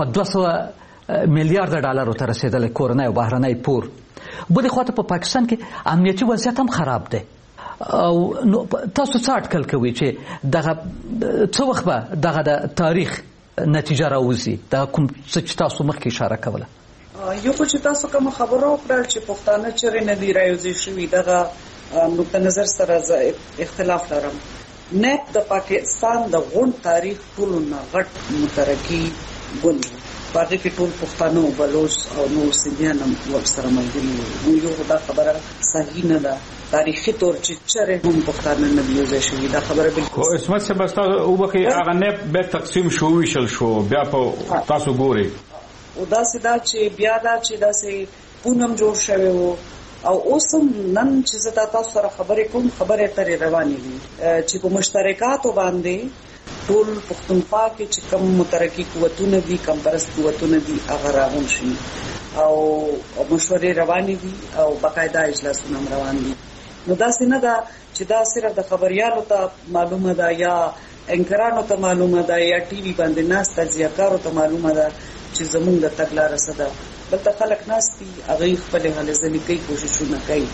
200 میلیارډ ډالرو ته رسیدلی کورنی او بهرنی پور بلې خواته په پاکستان کې امنیتي وضعیت هم خراب دی او تاسو څه اټکل کوئ چې دغه څه وخت به دغه د تاریخ نتیجه راوځي دا کوم څه چې تاسو مخکې اشاره کوله یو خو چې تاسو کوم خبره وکړه چې پښتانه چېرې نه دي راوځي شوي دغه نقطه نظر سره زه اختلاف لرم نیب د پاکستان د غونډ تاریخ ټولو نه غټ مترقي ګوند په هغې کې ټول پښتانه بلوچ او نور سیندیان هم ورسره ملګري وو یو دا خبره صحیح نه ده تاریخي طور چې چېرې هم پښتانه نه دي یوځای شوي دا خبره بالکل عصمت صاحب تاسو وبخښئ هغه نیب بیا تقسیم شو ویشل شو بیا په تاسو ګورئ او داسې دا چې بیا دا چې داسې پونم جوړ شوی وو او اوس هم نن چې زه تاسو سره خبرې کوم خبرې اترې روانې دي چې په مشترکاتو باندې ټول پښتونخوا کې چې کوم مترقي قوتونه دي کم پرست قوتونه دي هغه راغون شي او مشورې روانې دي او باقاعده اجلاسونه هم روان دي نو داسې نه ده چې دا صرف د خبريالو ته معلومه ده یا انکرانو ته معلومه ده یا ټي وي باندې ناست تجزیه‌کارو ته معلومه ده چې زمونږ د تګلاره څه ده دلته خلک ناست دي هغوی خپلې هلې ځلې کوي کوششونه کوي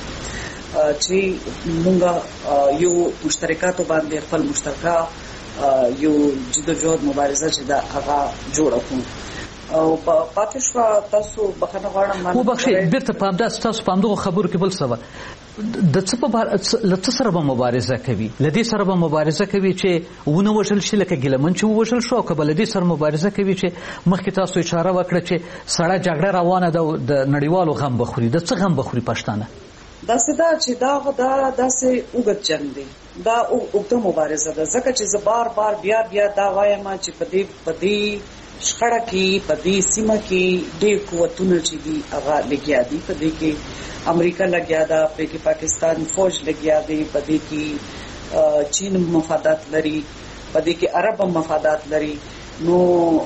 چې مونږ یو مشترکاتو باندې خپل مشترکه یو جدوجہد مبارزه چې ده هغه جوړه کړو او پاتې شوه تاسو بخښنه غواړم وبخښئ بېرته په همداسې تاسو په همدغو خبرو کې بل څه وه د څه په بار لته سره به مبارزه کوي، لدې سره به مبارزه کوي چې ونه وژل شي لکه ګیلمن چې وژل شو، او که به لدې سره مبارزه کوي چې مخکې تاسو اشاره وکړه چې سړه جګړه روانه ده او د نړیوالو غم بخوري. د څه غم بخوري پښتانه؟ داسې ده چې دا داسې اوږد جنګ دی، دا اوږده مبارزه ده، ځکه چې زه بار بار بیا دا وایم چې په دې شخړه کې په دې سیمه کې ډېر قوتونه چې دي هغه لګیا دي. په دې کې امریکا لګیا ده، په کې پاکستان فوج لګیا دی، په دې کې چین مفادات لري، په دې کې عرب مفادات لري. نو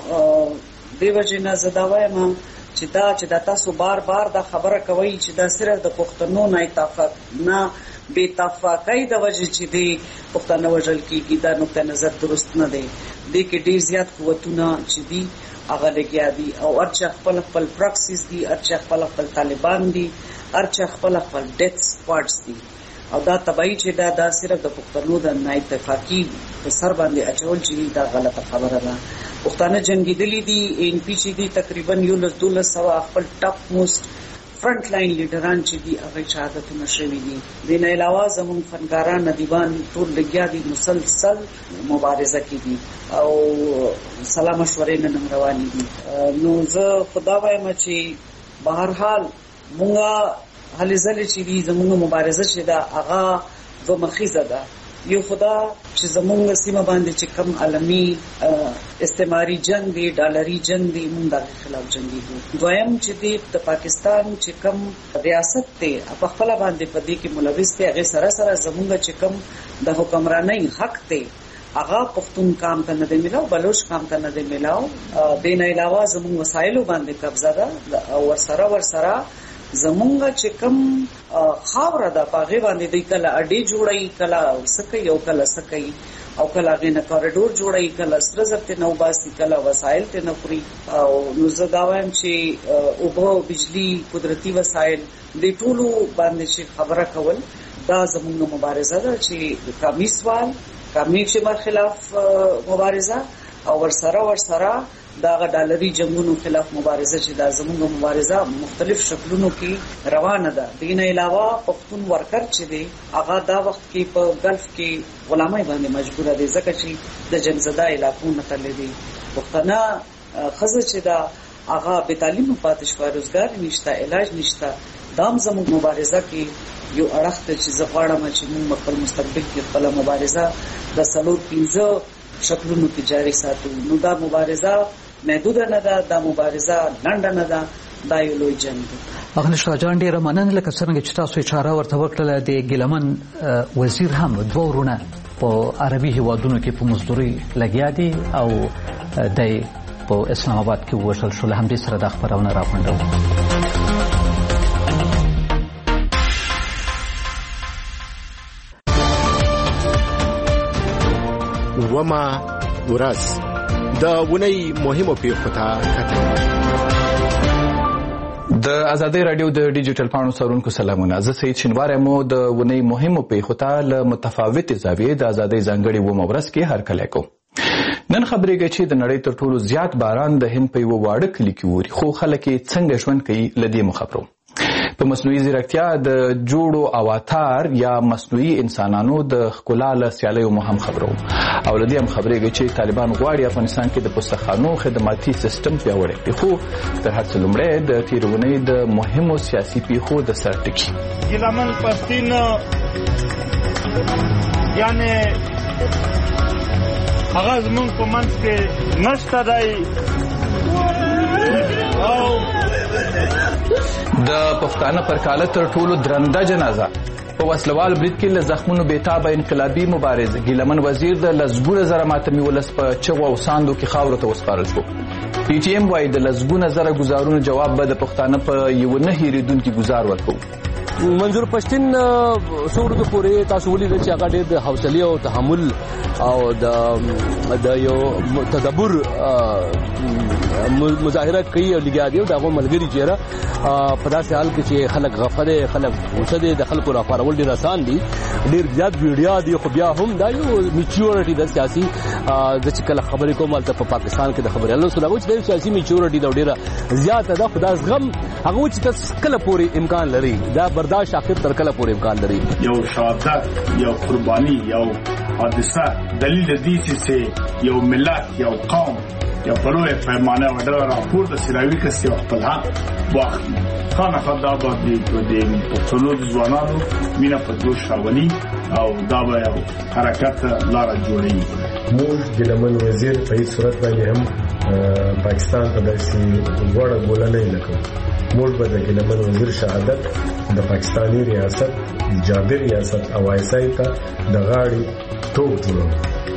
دې وجه نه زه دا وایم چې دا تاسو بار بار دا خبره کوي چې دا صرف د پښتنو نه اتفاق نه بے اتفاقۍ د وجه چې دی پښتانه وژل کېږي، دا نقطه نظر درست نه دی. دې کې ډېر زیات قوتونه چې دي هغه لګیا دي، او هر چا خپل پراکسیس دي، هر چا خپل طالبان دي، هر چا خپل ډیث سکواډز دي. او دا تبعی چې دا صرف د پښتنو د نه اتفاقي په سر باندې اچول چې دا غلطه خبره ده. پښتانه جنگیدلی دي، ان پی چې دي تقریبا 1100 خپل ټاپ موست فرنٹ لاین لیډران چې دي هغه شهادتونه شوي دي. د نه علاوه زموږ فنکاران ادیبان ټول لګیا دي، مسلسل مبارزه کوي او سلا مشورې نن روانې دي. نو زه خدا وایم چې بهر حال مونږه هلې ځلې چې دي زموږ مبارزه چې ده هغه دوه مخیزه ده. یو خدا چې زموږ سیمه باندې چې کم عالمي استعماري جنگ دی، ډالري جنگ دی، موږ د خلاف جنگیږو. دویم چې دی د پاکستان چې کم ریاست دی په خپل باندې په دې کې ملوث دی، هغه سره زموږ چې کم د حکمرانۍ حق دی هغه پښتون کام ته نه دی ملاو، بلوچ کام ته نه دی ملاو. د نه علاوه زموږ وسایلو باندې قبضه ده او ورسره زمونږ چې کم خاوره ده پاغه باندې د کله اډې جوړي، کله سکه یو کله سکه او کله غینه کوریډور جوړي، کله سره زبط نو باسي، کله وسایل ته نفري. او نو زه دا وایم چې اوبه، بجلی، قدرتي وسایل د ټولو باندې چې خبره کول دا زمونږ مبارزه ده چې قومي سوال، قومي چې خلاف مبارزه او ورسره دا ډالري جنگونو خلاف مبارزه چې دا زموږ مبارزه مختلف شکلونو کې روانه ده. دین علاوه پښتون ورکر چې دی هغه دا وخت کې په ګلف کې غلامۍ باندې مجبور دي، ځکه چې د جنگ زده علاقو نه تللی دي. پښتنه خزه چې دا هغه بې تعلیم پاتې شو، روزګار نشته، علاج نشته. دام زموږ مبارزه کې یو اړخ ته چې زه غواړم چې موږ خپل مستقبل کې خپل مبارزه د 4-5 شکلونو کې جاری ساتو. نو دا مبارزه محدود نه ده، دا مبارزه لنډه نه ده، دا یو لوی جنګ دی. اغنش راجان ډیره مننه، لکه څنګه چې تاسو اشاره ورته وکړه د ګیلمن وزیر هم دوه ورونه په عربي هیوادونو کې په مزدوري لګیا دي او د په اسلام آباد کې وشل شو. له همدې سره د خبرونه راپندو. وما ورځ د ونی مهمو پیښو ته کتل. د آزادۍ رادیو د ډیجیټل پاڼو څارونکو سلامونه. زه سید شینوار یم. د ونی مهمو پیښو ته له متفاوتې زاویې د آزادۍ ځانګړې ومه ورځ کې هرکلی کوم. نن خبرېږي چې د نړۍ تر ټولو زیات باران د هند په یوه واړه کلي کې اوري، خو خلک یې څنګه ژوند کوي له دې مو خبرو. په مصنوعي ځیرکتیا د جوړو اواتار یا مصنوعي انسانانو د ښکلا له سیالیو مو هم خبرو، او له دې هم خبرېږي چې طالبان غواړي افغانستان کې د پستخانو خدماتي سیستم پیاوړی کړي. خو تر هر څه لومړی د تېرې اونۍ د مهمو سیاسي پیښو د سر ټکي. ګیلمن پښتون یعنې هغه زموږ په منځ کې نشته دی. د پښتانه پر کاله تر ټولو درنده جنازه په وسلوال برید کې له زخمونو بېتابه انقلابي مبارز ګیلمن وزیر د لسګونه زره ماتمي ولس په چغو او ساندو کې خاورو ته وسپارل شو. پی ټي ایم وایي د لسګونه زره ګزارونو جواب به د پښتانه په یو نه هېرېدونکي ګزار ورکوو. منظور پښتون څوړو پورې تاسو ولیدل چې هغه ډېر د حوصلې او تحمل او د یو تدبر مظاهره کوي او لګیا دي او دغه ملګری چیرې په داسې حال کې چې خلک غفله خلک غوسه دي د خلکو راپارول ډیر آسان دي ډیر زیات ویډیو دي خو بیا هم دا یو میچورټي د سیاسي د کله خبرې کوم ته په پاکستان کې د خبرې الله سره چې د سیاسي میچورټي دا ډیره زیاته ده خدای زغم هغه چې کله پورې امکان لري دا برداشت اخر تر کله پورې امکان لري یو شهادت یو قرباني یو حادثه دلیل دی چې یو ملت یو قوم یو پروي پیمانه وړه راپور د سیراوي کسي خپل حق واخلي خانه خدا باندې د پښتنو ځوانانو مینا په جوش راولي او دا به حرکت لار جوړي موږ د لمن وزیر په هیڅ صورت باندې هم پاکستان ته داسې وړه ګوله نه لکو موږ به د لمن وزیر شهادت د پاکستانی ریاست جابر ریاست او ایسای ته د غاړي ټوک جوړو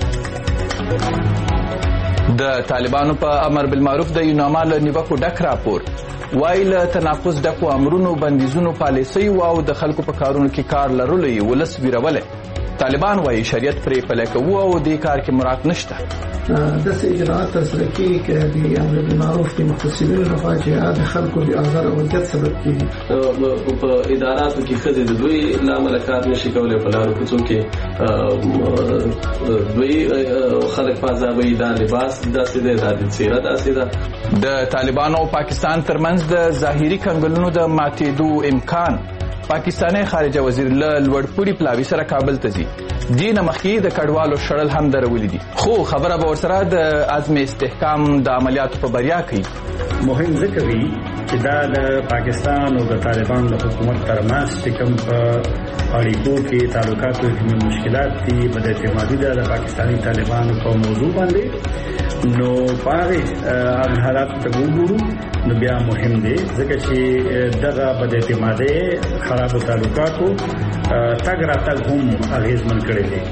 د طالبانو په امر بالمعروف د یونامال نیوکو ډک راپور وایل تناقض ډکو امرونو بندیزونو پالیسي او د خلکو په کارونو کې کار لرلې ولس ویرولې طالبان وایي شریعت پرې پلی کوو او د کار کې مراعات نشته د اجراءات سره کې د امر بالمعروف کې مختصرین لخوا چې د خلکو د آزار او عزت سبب کیږي په اداراتو کې خدای د دوی لامل کار نشي کولای په لارو کوڅو کې دوی خلک پازابې د لباس داسې د سیره داسې ده د طالبانو او پاکستان ترمنځ د ظاهري کنګلونو د ماتېدو امکان پاکستاني خارجه وزیر لوړپوړي پلاوي سره کابل ته ځي دین مخکې د کډوالو شړل هم درولې دي خو خبره به ورسره د عزم استحکام د عملیاتو په بریا کوي مهم ذکر وی چې دا د پاکستان او د طالبان د حکومت ترمنځ کوم په اړیکو کې تعلقاتو کې مشکلات دي بد اعتمادي د پاکستاني طالبانو په موضوع باندې نو پاره حالات ته وګورو نو بیا مهم دي ځکه چې دغه بد اعتمادي خراب تعلقاتو تګ راتګ هم اغیزمن کړي دي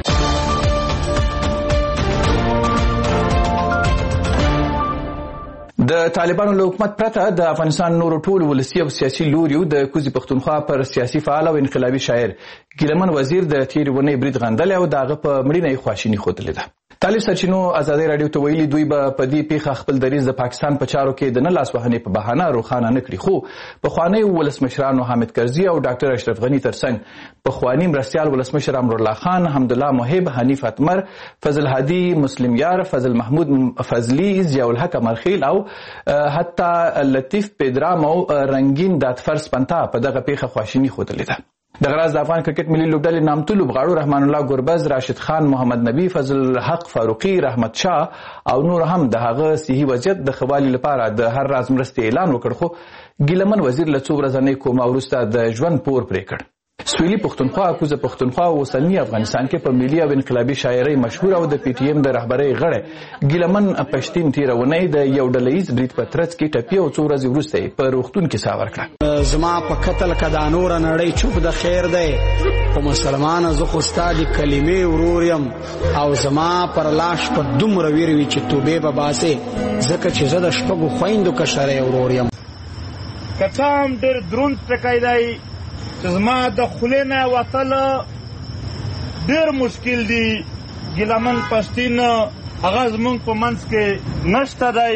د طالبانو له حکومت پرته د افغانستان نورو ټول ولسي او سیاسي لوریو د کوزي پښتونخوا پر سیاسي فعال او انقلابي شاعر ګیلمن وزیر د تیر ونې برید غندل او داغه په مړینه خواشینی خوتل ده طالب سرچینو ازادي رادیو ته ویلي دوی به په دې پیښه خپل دریځ د پاکستان په چارو کې د نه لاس وهنې په بهانه روښانه نه کړي خو په خوانی ولسمشرانو حامد کرزي او ډاکټر اشرف غنی ترڅنګ په خوانی مرستيال ولسمشر امر الله خان حمدالله محب حنیف اتمر فضل هادي مسلم یار فضل محمود فضلی ضیاء الحق مرخیل او حتی لطیف پدرامو رنگین داتفر سپنتا په دغه پیښه خواشینی خوتل ده د غراز د افغان کرکټ ملي لوبډلې نامتو لوبغاړو رحمان الله ګربز راشد خان محمد نبی فضل حق فاروقي رحمت شاه او نور هم د هغه صحي وضعیت د خوالي لپاره د هر راز مرستې اعلان وکړ خو ګیلمن وزیر له څو ورځې کومه وروسته د ژوند پور پرې کړ سویلی پښتونخوا کوزه پښتونخوا او وسلنی افغانستان کې په ملي او انقلابي شاعرۍ مشهور او د پی ټی ایم د رهبرۍ غړی ګیلمن پښتين تیرونې د یو ډلهیز برید په ترڅ کې ټپي او څو ورځې وروسته په روغتون کې ساه ورکړه زما په قتل کدا نور نړۍ چوپ د خیر دی په مسلمان زه خو ستاسو کلمې ورور يم او زما پر لاش په دومره ویروي چې توبه به باسه ځکه چې زه د شپږو خويندو کشرې ورور يم کتام ډېر دروند ټکای دی چې زما د خلینه وصل ډېر مشکل دی ګیلمن پښتين هغه زمونږ په منځ کې نشته دی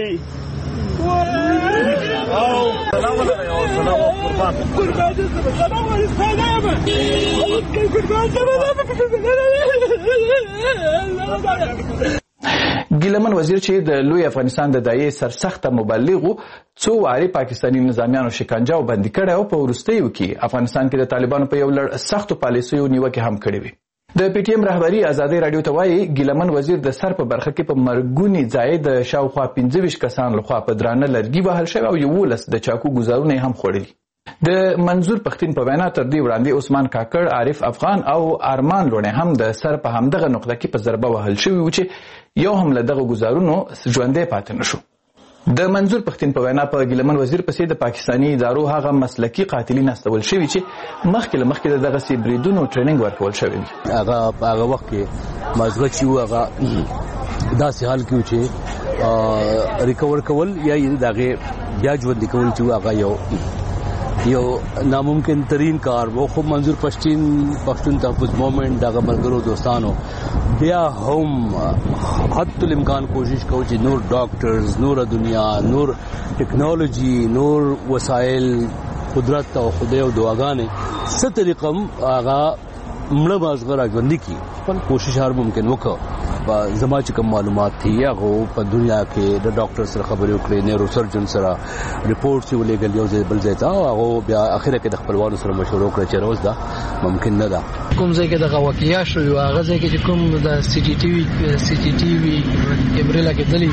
او ګیلمن وزیر چې د لوی افغانستان د دایې سرسخته مبلغو څو واري پاکستاني نظامیانو شکنجه او بندي کړي او په ورستیو کې افغانستان کې د طالبانو په یو لړ سختو پالیسیو نیوکه هم کړې وي د پی ټی ایم رهبری ازادي رادیو ته وایي ګیلمن وزیر د سر په برخه کې په مرګونی ځای د شاوخوا 15 کسان لخوا په درانه لرګي وهل شوی او یو لس د چاکو گزارونه هم خوړلي د منظور پښتين په وینا تر دې وړاندې عثمان کاکړ عارف افغان او ارمان لونه هم د سر په همدغه نقطه کې په ضربه وهل شوی و چې یو هم له دغه گزارونو ژوندې پاتې نشو د منظور پښتين په وینا په ګیلمن وزیر پسې د پاکستاني ادارو هغه مسلکی قاتلین استول شوی چې مخکې دغه سی بریدونو ټریننګ ورکول شوی دی هغه وخت کې مازغه چې هغه داسې حال کې چې ریکور کول یا دغه بیا ژوند کول چې هغه یو یو ناممکن ترین کار وو. خو منظور پښتون تحفظ موومنٹ دغه ملګرو دوستانو بیا هم حتی الامکان کوشش کوو چې نور ډاکټرز، نور دنیا، نور ټیکنالوژي، نور وسایل، قدرت او خدای او دعاګانې څه طریقه هغه مړه مازغه راژوندي کړي. خپل کوشش هر ممکن وکړو. زما چې کوم معلومات دي هغه په دنیا کې د ډاکټر سره خبرې وکړې، نیورو سرجن سره ریپورټ یې ولېږل یو ځای بل ځای ته، او هغه بیا اخره کې د خپلوانو سره مشوره وکړه چې روز دا ممکن نه ده. کوم ځای کې دغه واقعیا شو، هغه ځای کې چې کوم د سی ټي ټي وي کیمرې لګېدلې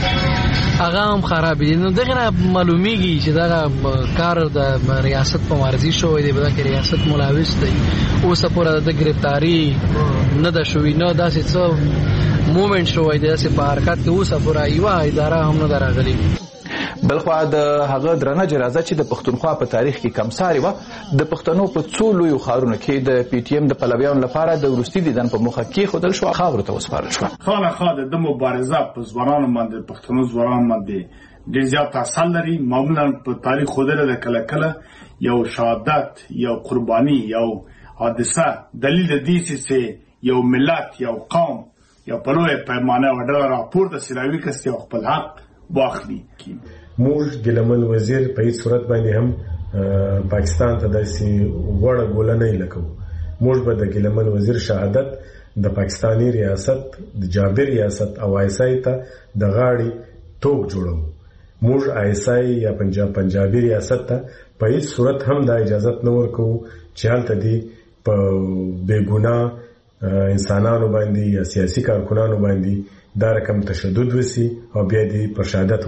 وي هغه هم خراب دي. نو دغه معلومیږي چې دا کار د ریاست په مرزي شوی دی، بلکې ریاست ملاوث دی. اوس پورې د گرفتاری نه ده شوې، نه داسې څه موومنټ شوی دی چې په حرکت کې اوس پورې یو اداره هم نه راغلي. بلخوا د هغه درنه جنازه چې د پښتونخوا په تاریخ کې کمساري وه، د پښتنو په څو لویو ښارونو کې د پی ټي ایم د پلویانو لپاره د وروستي دیدن په موخه کېښودل شوه، خاورو ته وسپارل شوه. خامخا د مبارزه په ځوانانو باندې، پښتنو ځوانانو باندې ډېر زیات اثر لري. معمولا په تاریخ ښودلې ده کله کله یو شهادت، یو قرباني، یو حادثه دلیل د دې چې یو ملت، یو قوم، یو په لویه پیمانه وډله راپورته سراوي کسي او خپل حق واخلي. موږ ګیلمن وزیر په هیڅ صورت باندې هم پاکستان ته داسې وړه ګوله نه لکو. موږ به د ګیلمن وزیر شهادت د پاکستانی ریاست، د جابر ریاست او آیسای ته د غاړې توپ جوړو. موږ آیسای یا پنجابي ریاست ته په هیڅ صورت هم د اجازت نه ورکو چې هلته دی په بېګناه انسانانو باندې یا سیاسي کارکنانو باندې دا رقم تشدد وسی او بیا دې پر شهادت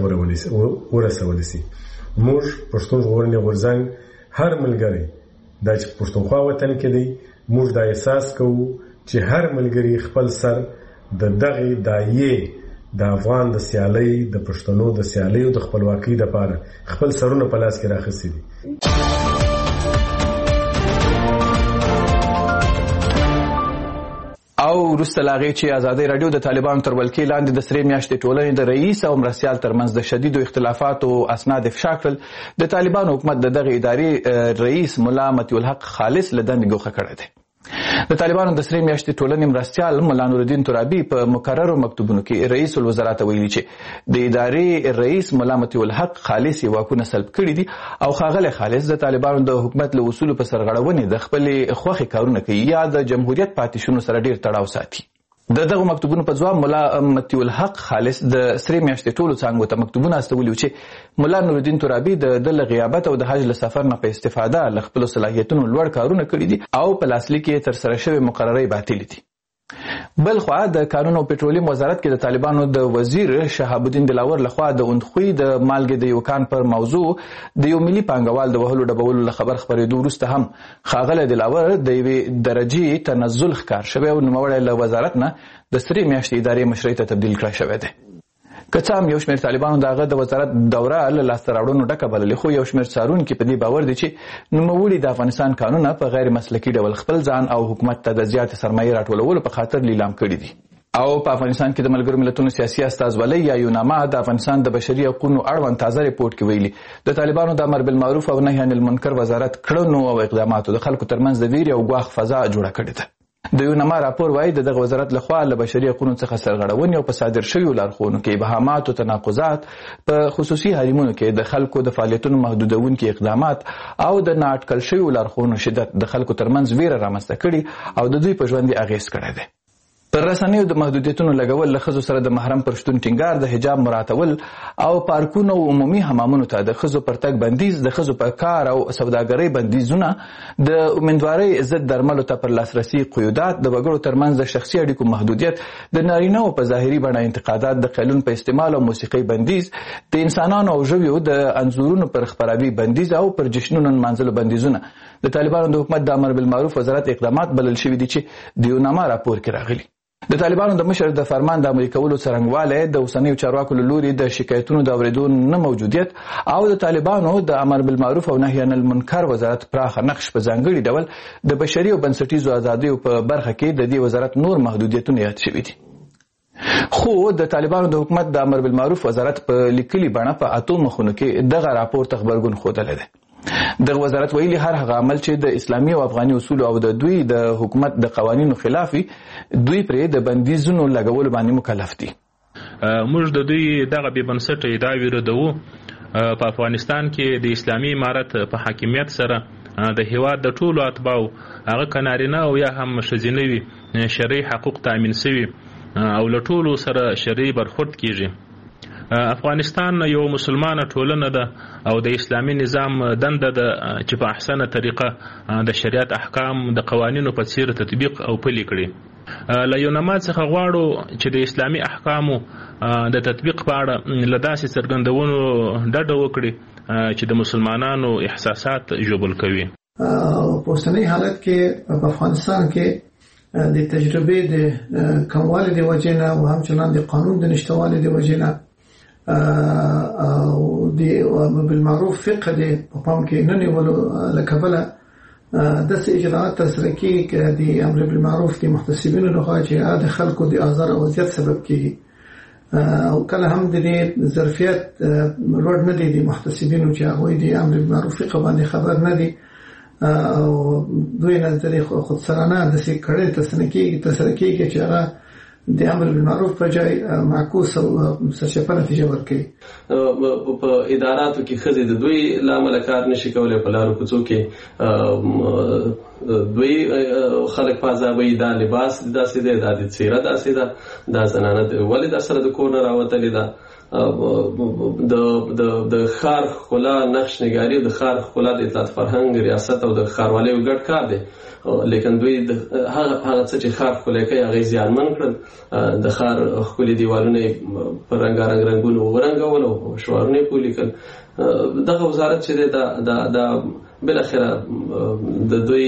ورسول سي. موږ پښتون ژغورنې غورځنګ هر ملګری دا چې پښتونخوا وطن کې دی، موږ دا احساس کوو چې هر ملګری خپل سر د دغه دایې د افغان د سیالۍ، د پښتنو د سیالۍ او د خپلواکۍ لپاره خپل سرونه په لاس کې راخستي دي. او وروسته له هغې چې ازادۍ راډیو د طالبانو تر ولکې لاندې د سرې میاشتې ټولنې د رئیس او مرستیال ترمنځ د شدیدو اختلافاتو اسناد افشا کړل، د طالبانو حکومت د دغې ادارې رئیس ملا مطیع الحق خالص له دندې ګوښه کړی دی. د طالبانو د سرې میاشتې ټولنې مرستیال ملا نورالدین ترابي په مکررو مکتوبونو کې رئیس الوزرا ته ویلي چې د ادارې رئیس ملا مطیع الحق خالص یې واکونه سلب کړي دي او ښاغلی خالص د طالبانو د حکومت له اصولو په سرغړونې د خپلې خوښې کارونه کوي یا د جمهوریت پاتې شونو سره ډېر تړاو ساتي. د دغه مکتوبونو په ځواب ملا مطیع الحق خالص د سرې میاشتې ټولو څانګو ته مکتوبونه استولي و چې ملا نورالدین ترابي د له غیابت او د حج له سفر نه په استفاده له خپلو صلاحیتونو لوړ کارونه کړي دي او په لاسلیک یې ترسره شوې مقررې باطلې دي. بلخوا د کانونو او پټرولیم وزارت کې د طالبانو د وزیر شهاب الدین دلاور لخوا د اوندخوی د مالګې د یو کان پر موضوع د یو ملي پانګوال د وهلو ډبولو له خبر خپرېدو وروسته هم ښاغلی دلاور د یوې درجې تنزل ښکار شوی او نوموړی له وزارت نه د سرې میاشتې ادارې مشرۍ ته تبدیل کړی شوی دی. که څه هم یو شمېر طالبانو د هغه د وزارت دوره له لاسته راوړنو ډکه بللې، خو یو شمېر څارونکي په دې باور دي چې نوموړي د افغانستان کانونه په غیر مسلکي ډول خپل ځان او حکومت ته د زیاتې سرمایې راټولولو په خاطر لیلام کړي دي. او په افغانستان کې د ملګرو ملتونو سیاسي استازولۍ یا یوناما د افغانستان د بشري حقوقو اړوند تازه ریپورټ کې ویلي د طالبانو د امر بالمعروف او نهي عن المنکر وزارت کړنو او اقداماتو د خلکو ترمنځ د ویرې او ګواښ فضا جوړه کړې ده. د یوناما راپور وایي د دغه وزارت لخوا له بشري حقوقو څخه سرغړونې او په صادر شویو لارښوونو کې ابهامات او تناقضات، په خصوصي حریمونو کې د خلکو د فعالیتونو محدودونکي اقدامات او د نااټکل شویو لارښوونو شدت د خلکو ترمنځ ویره رامنځته کړي او د دوی په ژوند یې اغېز کړی دی. پر رسنیو د محدودیتونو لګول، له ښځو سره د محرم پر شتون ټینګار، د حجاب مراعاتول او پارکونو او عمومي حمامونو ته د ښځو پر تګ بندیز، د ښځو په کار او سوداګرۍ بندیزونه، د امیندوارۍ ضد درملو ته پر لاسرسي قیودات، د وګړو ترمنځ د شخصي اړیکو محدودیت، د نارینه‌و په ظاهري بڼه انتقادات، د قیلون په استعمال او موسیقۍ بندیز، د انسانانو او ژویو د انځورونو پر خپراوي بندیز او پر جشنونو نمانځلو بندیزونه د طالبانو د حکومت د امر بالمعروف وزارت اقدامات بلل شوي دي چې د یوناما راپور کې راغلي. د طالبانو د مشر د فرمان د عملي کولو څرنګوالی، د اوسنیو چارواکو له لوري د شکایتونو د اورېدو نه موجودیت او د طالبانو د امر بالمعروف او نهي عن المنکر وزارت پراخه نقش په ځانګړي ډول د بشري او بنسټیزو ازادیو په برخه کې د دې وزارت نور محدودیتونه یاد شوي دي. خو د طالبانو د حکومت د امر بالمعروف وزارت په لیکلي بڼه په 8 مخونو کې دغه راپور ته غبرګون ښودلی دی. د وزارت ویلي هر هغه عمل چې د اسلامي او افغاني اصول او د دوی د حکومت د قوانینو خلاف وي دوی پرې د بندیزونو لګولو باندې مکلف دي. موږ د دوی دغه بې بنسټه ادعاوې ردوو. په افغانستان کې د اسلامي امارت په حاکمیت سره د هیواد د ټولو اتباعو هغه کنارینه او یا هم ښځینه وي شرعي حقوق تامین شوي او له ټولو سره شرعي برخورد کیږي. افغانستان یو مسلمانه ټولنه ده او د اسلامي نظام دنده ده چې په احسنه طریقه د شریعت احکام د قوانینو په څیر تطبیق او پلي کړي. له یو نماز څخه غواړو چې د اسلامي احکامو د تطبیق په اړه له داسې څرګندونو ډډه وکړي چې د مسلمانانو احساسات ژوبل کوي. په اوسنۍ حالت کې په افغانستان کې د تجربې د کموالي د وجې نه او همچنان د قانون د نشتوالي د وجې نه او د بالمعروف فقه د په پام کې نه نیولو له کبله داسې اجراءات ترسره کېږي چې د امر بالمعروف د محتسبینو لخوا چې د خلکو د آزار او اذیت سبب کېږي او کله هم د دې ظرفیت لوړ نه دی د محتسبینو چې هغوی د امر بالمعروف فقه باندې خبر نه دي او دوی نه د خودسرانه داسې کړۍ ترسره کېږي چې هغه د امر بالمعروف په ځای معکوس او سرچپه نتیجه ورکوي. په اداراتو کې ښځې د دوی له امله کار نشي کولی، په لارو کوڅو کې دوی خلک په عذابوي، دا لباس داسې دی، دا د څیره داسې ده، دا زنانه ولې در سره د کور نه راوتلې ده. د ښار ښکلا نقش نګاري، د ښار ښکلا د اطلاعات فرهنګ ریاست او د ښاروالیو ګډ کار دی، لیکن دوی هغه څه چې ښار ښکلی کوي هغه یې زیانمن کړل. د ښار ښکلي دیوالونه یې په رنګارنګ رنګونو ورنګول او شعارونه یې ولیکل. دغه وزارت چې دی دا بالاخره د دوی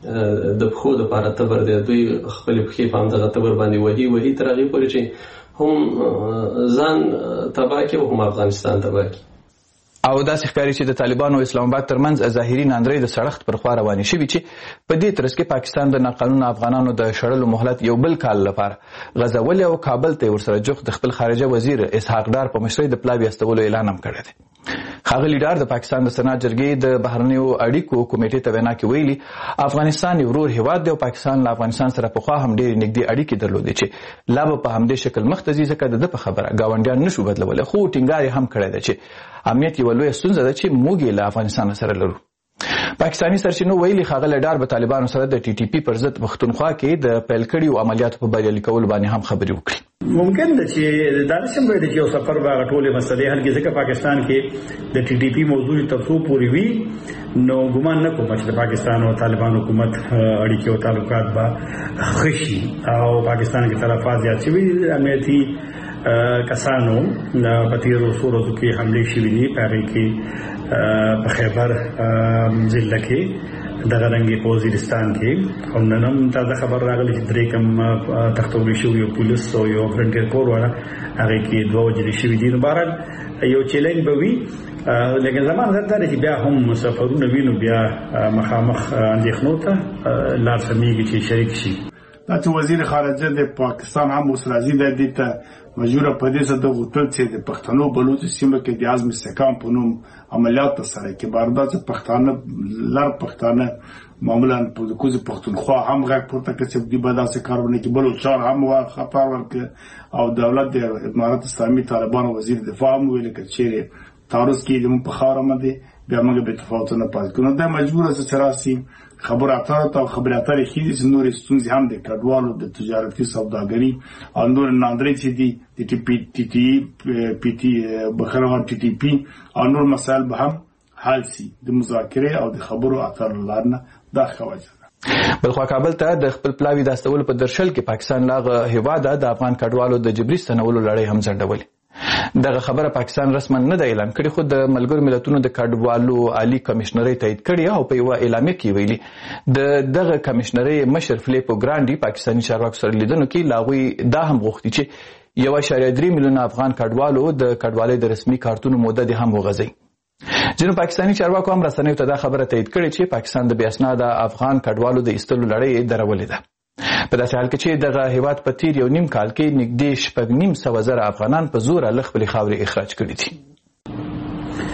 د پښو دپاره تبر دی، دوی خپلې پښې په همدغه تبر باندې وهي تر هغې پورې چې هم ځان تباه کړي او هم افغانستان تباه کړي. او داسې ښکاري چې د طالبانو او اسلام آباد ترمنځ ظاهري ناندرۍ د سړښت پر خوا روانې شوي چې په دې ترڅ کې پاکستان د ناقانونه افغانانو د شړلو مهلت یو بل کال لپاره غزولې او کابل ته ورسره جوخت د خپل خارجه وزیر اسحاق ډار په مشرۍ د پلاوي استولو اعلان هم کړی دی. ښاغلي ډار د پاکستان د سنا جرګې د بهرنیو اړیکو کمیټې ته وینا کې ویلي افغانستان یو ورور هیواد دی او پاکستان له افغانستان سره پخوا هم ډېرې نږدې اړیکې درلودې چې لا به په همدې شکل مخته ځي، ځکه د ده په خبره ګاونډیان نشو بدلولی، خو ټینګار یې هم کړی دی چې امنیت یوه لویه ستونزه ده چې موږ یې له افغانستان سره لرو. پاکستاني سرچینو ویلي ښاغلی ډار به طالبانو سره د ټي ټي پي پر ضد پښتونخوا کې د پیل کړیو عملیاتو په بریالي کولو باندې هم خبرې وکړي. ممکن ده چې دا نشم ویلی چې یو سفر به هغه ټولې مسلې حل کړي، ځکه پاکستان کې د ټي ټي پي موضوع تر څو پورې وي نو ګمان نه کوم چې د پاکستان او طالبان حکومت اړیکې او تعلقات به ښه شي او پاکستان کې تلفات زیات شوي. امنیتي کسانو په تېرو څو ورځو کې حملې شوي دي، په هغې کې په خیبر ضلع کې دغه رنګې په وزیرستان کې او نن هم تازه خبر راغلی چې 3 کم تختولی شوي پولیس او یو فرنټیر کور والا هغې کې 2 وژلې شوي دي. نو بهرحال یو چیلنج به وي، لیکن زما نظر دا دی چې بیا هم سفرونه وي نو بیا مخامخ اندېښنو ته لار سمیږي چې شریک شي. دا چې وزیر خارجه د پاکستان هم اوس راځي دی دې ته مجبوره په دې څه د غوښتل چې د پښتنو بلوچ سیمه کې د عزم استحکام په نوم عملیات ترسره کړي. باردا چې پښتانه معمولا په کوز پښتونخوا هم غږ پورته کړي چې دوی به داسې کارونه کوي، بلوچستان هم خطر ورکړي او دولت د امارت اسلامي طالبانو وزیر دفاع هم ویلي که چیرې تعرض کېږي زموږ په خاوره باندې بیا موږ به تفاوتونه پاتې کړو. دا مجبوره چې راسي خبر اترو ته خبر اترې خېږي چې نورې ستونزې هم د کډوالو د تجارتي سوداګري او نور ناندرۍ چې دي د پی ټي بخروان ټي ټي پي او نور مسایل به هم حل سي د مذاکرې او د خبرو اترو لارنه. دا ښه وجه ده. بلخوا کابل ته د خپل پلاوي د استولو په درشل کې پاکستان لاغه هیواده د افغان کډوالو د جبري ستنولو لړۍ هم ځنډولې. دغه خبره پاکستان رسما نه ده اعلان کړې، خو د ملګرو ملتونو د کډوالو عالی کمشنرۍ تایید کړې او په یوه اعلامیه کې ویلي دغه کمشنرۍ مشر فلیپو ګرانډي پاکستاني چارواکو سره لیدنو کې له هغوی دا هم غوښتي چې 1.3 میلیونه افغان کډوالو د کډوالۍ د رسمي کارتونو موده دې هم وغځوي. ځینو پاکستاني چارواکو هم رسنیو ته دا خبره تایید کړې چې پاکستان د بې اسناده افغان کډوالو د ایستلو لړۍ درولې ده. په داسې حال کې چې دغه هیواد په تیر 1.5 کال کې نږدې 6.5 افغانان په زوره له خپلې خاورې اخراج کړي دي.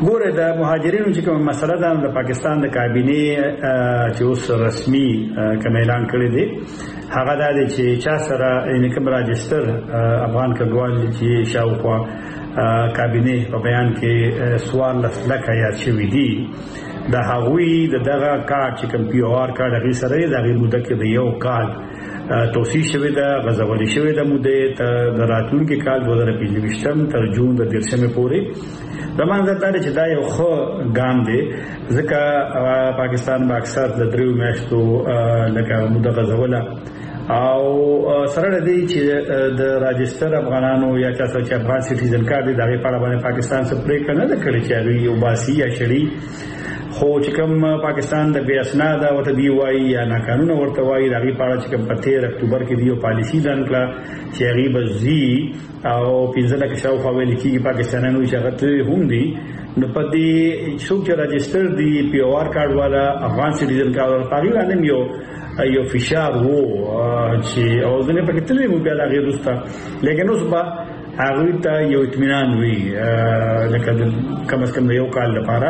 ګوره د مهاجرینو چې کوم مسله ده د پاکستان د کابینه چې اوس رسمي کوم اعلان کړی دی هغه دا دی چې چا سره کوم راجستر افغان کډوال چې شاوخوا کابینه په بیان کې سوال لکه یاد شوی دی د هغوی دغه کارت چې کوم پی او آر کارت هغه سره د هغه موده کې د یو کال توسیع شوی ده غزولې شوی ده موده ته د راتلونکي کال 2025 تر جون د 13 پورې زمونږ د تاریخ دا یو خو ګام دی ځکه پاکستان با اکثر د دریو میاشتو لکه موده غزوله او سره د دې چې د راجستر افغانانو یا چې افغان سټیزن کارت دی دغه په اړه باندې پاکستان څخه پریکړه نه کړې چې یو باسي یا شړی خو چې کوم پاکستان د بے اسناد او ته دی وای یا ناقانونه ورته وای دغه په اړه چې کوم په 13 اکتوبر کې دیو پالیسی ځانکړه چې غیب زی او پنځله کې شاوخوا ویل کېږي پاکستانانو چې هغه هم دي نو په دې څوک چې راجستر دی پی او آر کارت والا افغان سټیزن کارت پاګی باندې یو فشار وو چې او ځنه په کتلې مو بیا هغه دوستا لیکن اوس با هغه ته یو اطمینان وی لکه کم از کم یو کال لپاره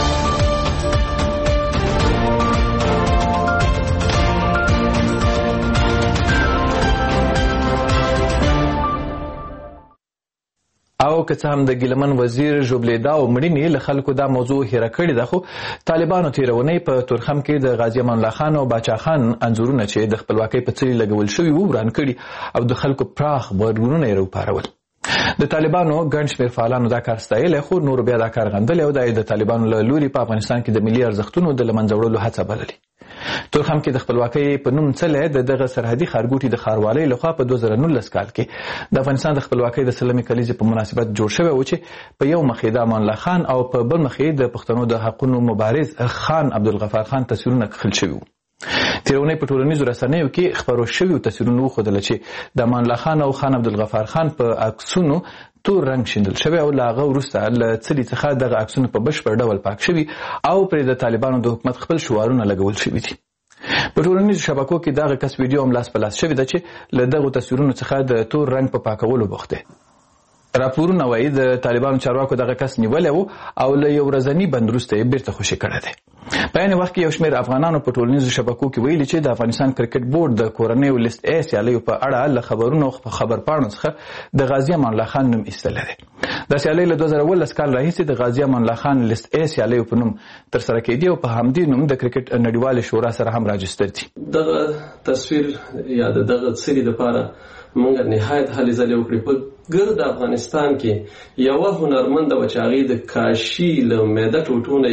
او که څه هم د ګیلمن وزیر ژوبلیدا او مړینې له خلکو دا موضوع هېره کړې ده خو طالبانو تېرونی په تورخم کې د غازي امان الله خان او باچا خان انځورونه چې د خپلواکۍ په څلي لګول شوي وو وران کړي او د خلکو پراخ غبرګونونه یې راوپارول. د طالبانو ګڼ شمېر فعالانو دا کار ستایلی خو نور بیا دا کار غندلی او دا یې د طالبانو له لوري په افغانستان کې د ملي ارزښتونو د له منځه وړلو هڅه بللې. تورخم کې د خپلواکۍ په نوم څلی د دغه سرحدي ښارګوټي د ښاروالۍ لخوا په 2019 کال کې د افغانستان د خپلواکۍ د سلمې کلیزې په مناسبت جوړ شوی و چې په یو مخ یې د امان الله خان او په بل مخ یې د پښتنو د حقونو مبارز خان عبدالغفار خان تصویرونه کښل شوي وو. تېرونی په ټولنیزو رسنیو کې خپرو شویو تصویرونو وښودله چې د امان الله خان او خان عبدالغفار خان په عکسونو تور رنګ شیندل شوی او له هغه وروسته له څلي څخه دغه عکسونه په بشپړ ډول پاک شوي او پرې د طالبانو د حکومت خپل شعارونه لګول شوي دي. په ټولنیزو شبکو کې دغه کس ویډیو هم لاس په لاس شوې ده چې له دغو تصویرونو څخه د تور رنګ په پاکولو بوخت دی. راپورونه وایي د طالبانو چارواکو دغه کس نیولی و او له یو ورځني بند وروسته یې بیرته خوشي کړی دی. په عین وخت کې یو شمېر افغانانو په ټولنیزو شبکو کې ویلي چې د افغانستان کرکټ بورډ د کورنیو لیست ای سیالیو په اړه له خبرونو او خبرپاڼو څخه د غازي امان الله خان نوم ایستلی دی. دا سیالۍ له 2019 کال راهیسې د غازي امان الله خان لیست ای سیالیو په نوم ترسره کېدي او په همدې نوم د کرکټ نړیوالې شورا سره هم راجستر دي. دغه تصویر یا دغه څلي لپاره موږ نهایت هلې ځلې وکړې په ګرد افغانستان کې یو هنرمند و چې هغې د کاشي له میده ټوټونه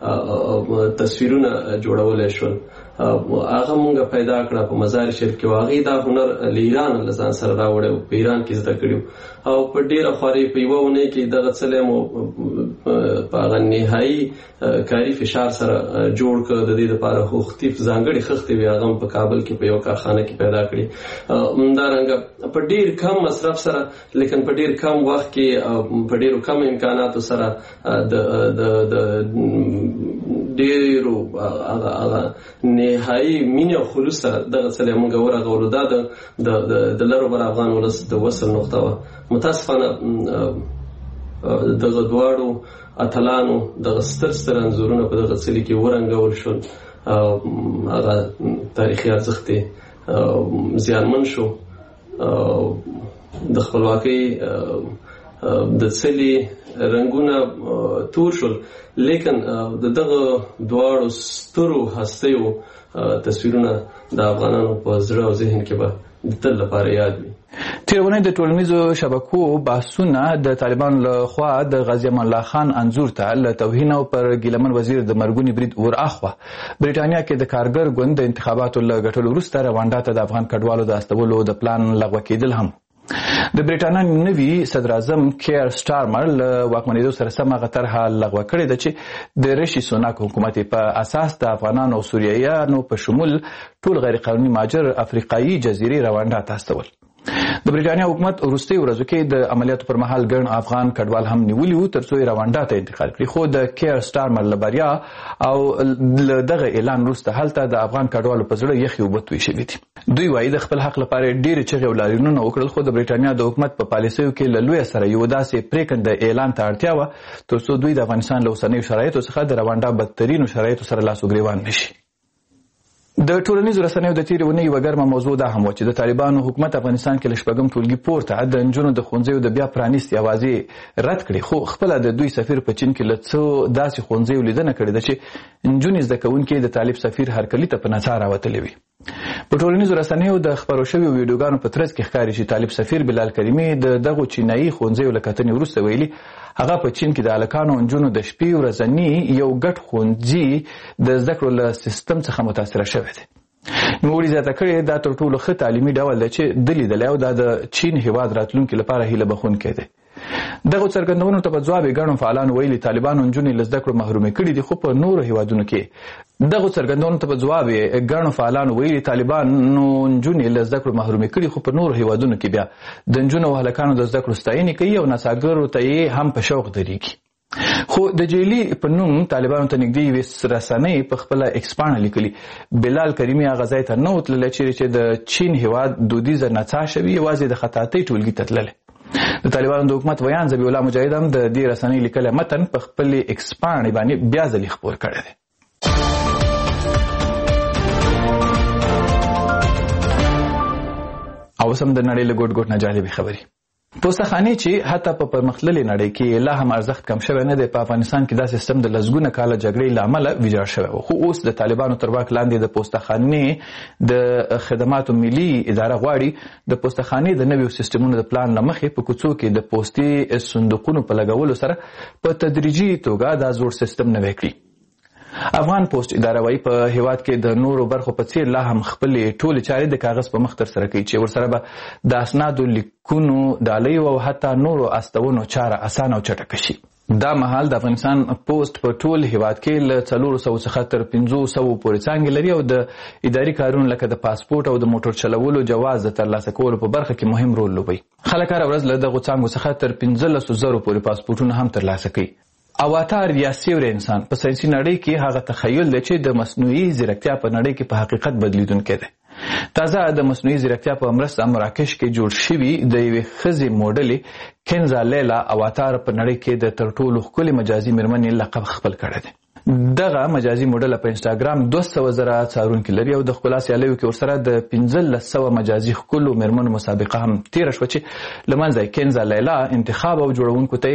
تصویرونه جوړولی شول هغه مونږ پیدا کړه په مزار شریف کې هغې دا هنر له ایران له ځان سره راوړی په ایران کې زده کړي او په ډېره خوارۍ په یوه اونۍ کې دغه څلی مو په هغه نهایي کاري فشار سره جوړ کړه د دې دپاره خختي ځانګړې خښتې وې هغه په کابل کې په یو کارخانه کې پیدا کړي همدارنګه په ډېر کم مصرف سره لیکن په ډېر کم وخت کې په ډېرو کم امکاناتو سره د ډېرو هغه نهایي مینې او خلوص سره دغه څلی موږ ورغولو دا د لرو بر افغان ولس د وصل نقطه وه. متاسفانه دغه دواړو اتلانو دغه ستر انځورونه په دغه څلي کې ورنګول شول هغه تاریخي ارزښت یې زیانمن شو د خپلواکۍ د څلي رنګونه تور شول لیکن دغه دواړو سترو هستیو تصویرونه د افغانانو په زړه او ذهن کې به د تل لپاره یاد وي. تېرونی د ټولنیزو شبکو بحثونه د طالبانو له خوا د غازي امان الله خان انځور ته له توهین او پر ګیلمن وزیر د مرګوني برید وراخوا بریټانیا کې د کارګر ګوند د انتخاباتو له ګټلو وروسته روانډا ته د افغان کډوالو د استولو د پلان لغوه کېدل هم. د بریټانیا نوي صدر اعظم کیر سټارمر له واکمنېدو سره سم هغه طرحه لغوه کړې ده چې د ریشي سوناک حکومت په اساس د افغانانو او سوریایانو په شمول ټول غیر قانوني مهاجر افریقایي جزیرې روانډا ته استول. د بریټانیا حکومت وروستیو ورځو کې د عملیاتو پر مهال ګڼ افغان کډوال هم نیولي وو تر څو یې روانډا ته انتقال کړي خو د کیر سټارمر له بریا او له دغه اعلان وروسته هلته د افغان کډوالو په زړه یخې اوبه توی شوي دي. دوی وایي د خپل حق لپاره ډېرې چغې او لاریونونه وکړل، خو د برېټانیا د حکومت په پالیسیو کې له لویه سره یو داسې پرېکنده اعلان ته اړتیا وه تر څو دوی د افغانستان له اوسنیو شرایطو څخه د روانډا بدترینو شرایطو سره لاس و ګرېوان نه شي. د ټولنیزو رسنیو د تېرې اونۍ یوه ګرمه موضوع دا هم وه چې د طالبانو حکومت افغانستان کې له شپږم ټولګي پورته د نجونو د ښوونځیو د بیا پرانیستې اوازې رد کړې، خو خپله د دوی سفیر په چین کې له څو داسې ښوونځیو لیدنه کړې ده چې نجونې زده کوونکې د طالب سفیر هرکلي ته په نڅا راوتلې وي. په ټولنیزو رسنیو د خپرو شویو ویډیوګانو په ترڅ کې ښکاري چې طالب سفیر بلال کریمي د دغو چینایي ښوونځیو له کتنې وروسته ویلي هغه په چین کې د هلکانو او نجونو د شپې ورځني یو ګډ ښوونځي د زده کړو له سیستم څخه متاثره شوی دی. نوموړي زیاته کړې دا تر ټولو ښه تعلیمي ډول دی چې ده لیدلی او دا د چین هیواد راتلونکي لپاره هیله بښونکی دی. دغو څرګندونو ته په ځواب یې ګڼو فعالانو ویلي طالبانو نجونې له زده کړو محرومې کړي دي، خو په نورو هیوادونو کې بیا د نجونو او هلکانو د زده کړو ستاینې کوي او نڅاګرو ته یې هم په شوق درېږي. خو د جیلي په نوم طالبانو ته نږدې یوې رسنۍ په خپله ایکس پاڼه لیکلي بلال کریمي هغه ځای ته نه و تللی چیرې چې د چین هیواد دودیزه نڅا شوي، یوازې د خطاطۍ ټولګي ته تللی. د طالبانو د حکومت ویان ذبیح الله مجاهد هم د دې رسنۍ لیکلی متن په خپلې ایکس پاڼې باندې بیا ځلې خپور کړی دی. او اوس هم د نړۍ له ګوټ ګوټ نه جالبې خبرې. پوستخانې چې حتی په پرمختللې نړۍ کې لا هم ارزښت کم شوی نه دی، په افغانستان کې دا سیستم د لسګونه کاله جګړې له امله ویجاړ شوی و، خو اوس د طالبانو تر واک لاندې د پوستخانې د خدماتو ملي اداره غواړي د پوستخانې د نویو سیستمونو د پلان له مخې په کوڅو کې د پوستي صندوقونو په لګولو سره په تدریجي توګه دا زوړ سیستم نوی کړي. افغان پوسټ اداره وايي په هیواد کې د نورو برخو په څیر لا هم خپلې ټولې چارې د کاغذ په مخ ترسره کوي چې ورسره به د اسنادو لیکونو ډالیو او حتی نورو استونو چاره اسانه او چټکه شي. دا مهال د افغانستان پوسټ په ټول هیواد کې له 400 څخه تر 500 پورې څانګې لري او د اداري کارونو لکه د پاسپورت او د موټر چلولو جواز د ترلاسه کولو په برخه کې مهم رول لوبوي. خلک هره ورځ له دغو څانګو څخه تر 15,000 پورې پاسپورتونه هم ترلاسه کوي. اواتار یا سیوری انسان په ساینسي نړۍ کې هغه تخیل دی چې د مصنوعي ځیرکتیا په نړۍ کې په حقیقت بدلیدونکی دی. تازه د مصنوعي ځیرکتیا په مرسته مراکش کې جوړ شوي د یوې ښځې موډلې کنزا لیلا اواتار په نړۍ کې د تر ټولو ښکلې مجازي مېرمنې لقب خپل کړی دی. دغه مجازي موډله په انسټاګرام 200,000 څارونکي لري او د ښکلا سیالیو کې ورسره د 1500 مجازي ښکلو مېرمنو مسابقه هم تېره شوه چې له منځه یې کنزا لیلا انتخاب او جوړونکو ته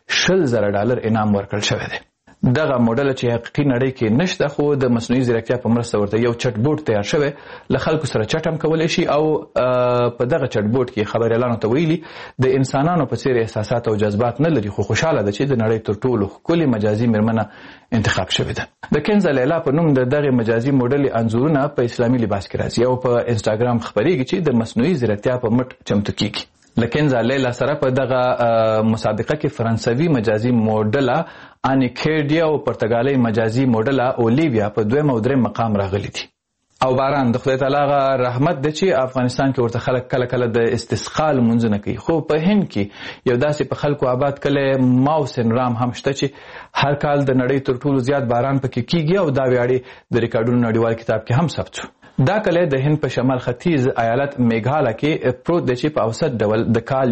$10,000 انعام ورکړل شوی دی. دغه موډل چې حقیقي نړۍ کې نشته خو د مصنوعي ځیرکتیا په مرسته ورته یو چټ بوټ تیار شوی له خلکو سره چټ هم کولی شي او په دغه چټ بوټ کې خبریالانو ته ویلي د انسانانو په څیر احساسات او جذبات نه لري خو خوشحاله ده چې د نړۍ تر ټولو ښکلې مجازي مېرمنه انتخاب شوې ده. د کنزا لیلا په نوم د دغه مجازي موډلې انځورونه په اسلامي لباس کې راځي او په انسټاګرام خپریږي چې د مصنوعي ځیرکتیا په مټ چمتو کیږي. لکنزا لیلا سره په دغه مسابقه کې فرانسوي مجازي موډله انیکیډیا او پرتګالي مجازي موډله اولیویا په 2 او 3 مقام راغلي دي. او باران د خدای تعالی غ رحمت دی چې افغانستان کې ورته خلک کله کله د استسقا لمونځونه کوي، خو په هند کې یو داسې په خلکو آباد کلی ماوسن رام هم شته چې هر کال د نړۍ تر ټولو زیات باران پکې کیږي او دا ویاړې د ریکارډونو نړیوال کتاب کې هم ثبت شو. دا کلی د هند په شمال ختیځ ایالت میګھالا کې پروت دی چې په اوسط ډول د کال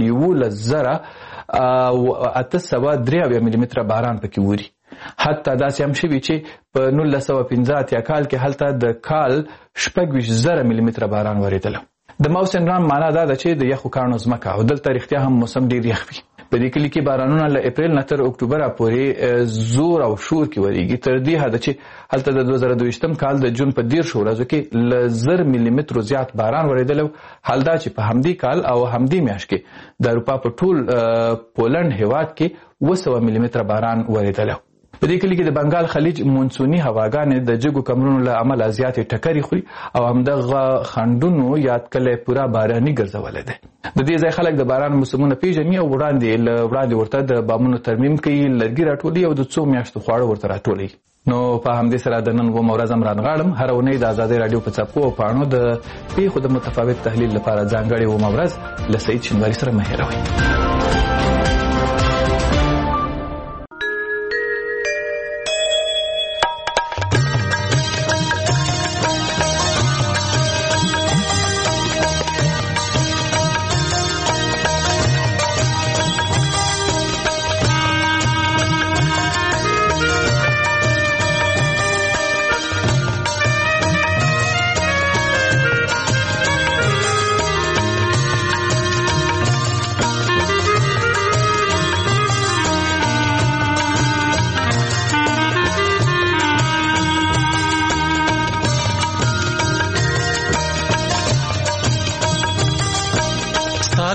11,803 ملي متره باران پکې ووري. حتی داسې هم شوي چې په 1915 کال کې هلته د کال 26,000 ملي متره باران ورېدلی. د موسم رام معنا دا ده چې د یخو کاڼو ځمکه او دلته رښتیا هم موسم ډېر یخ وي. په دې کلي کې بارانونه له اپریل نه تر اکتوبره پورې زور او شور کې ورېږي تر دې حده چې هلته د 2022 کال د جون په 10 ورځو کې له 1000 ملي مترو زیات باران ورېدلی. حال دا چې په همدې کال او همدې میاشت کې د اروپا په ټول پولنډ هیواد کې 200 ملي متره باران ورېدلی. په دې کلي کې د بنګال خلیج مونسوني هواګانې د جګو کمرونو له امله زیاتې ټکرې خوري او همدغه خنډونو یاد کلی پوره باراني ګرځولی دی. د دې ځای خلک د باران موسمونه پیژني او وړاندې ورته د بامونو ترمیم کوي، لرګي راټولي او د څو میاشتو خواړه ورته راټولي. نو په همدې سره د نن ومه ورځ هم رانغاړم. هره اونۍ د ازادۍ راډیو په څپو او پاڼو د پیښو د متفاوت تحلیل لپاره ځانګړې ومه ورځ له سعید شینواري سره مه هېروئ.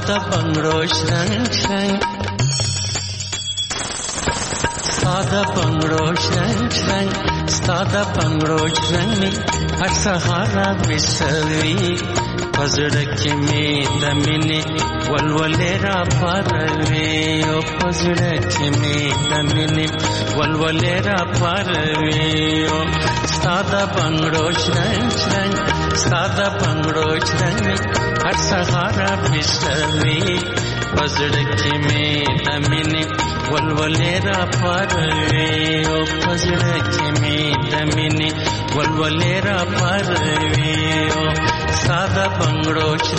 ساده بنگړو شرنګ شرنګ ساده بنگړو شرنګ شرنګ ساده بنگړو شرنګ هر سهار بسوي پزړه کې می د مینې ولولې را پروي او پزړه کې می د مینې ولولې را پروي او ساده بنگړو شرنګ شرنګ ساده بنگړو شرنګ هر سهار بسوي پزړه کې می د مینې ولولې را پروي او پزړه کې می د مینې ولولې را پروي او ساده بنگړو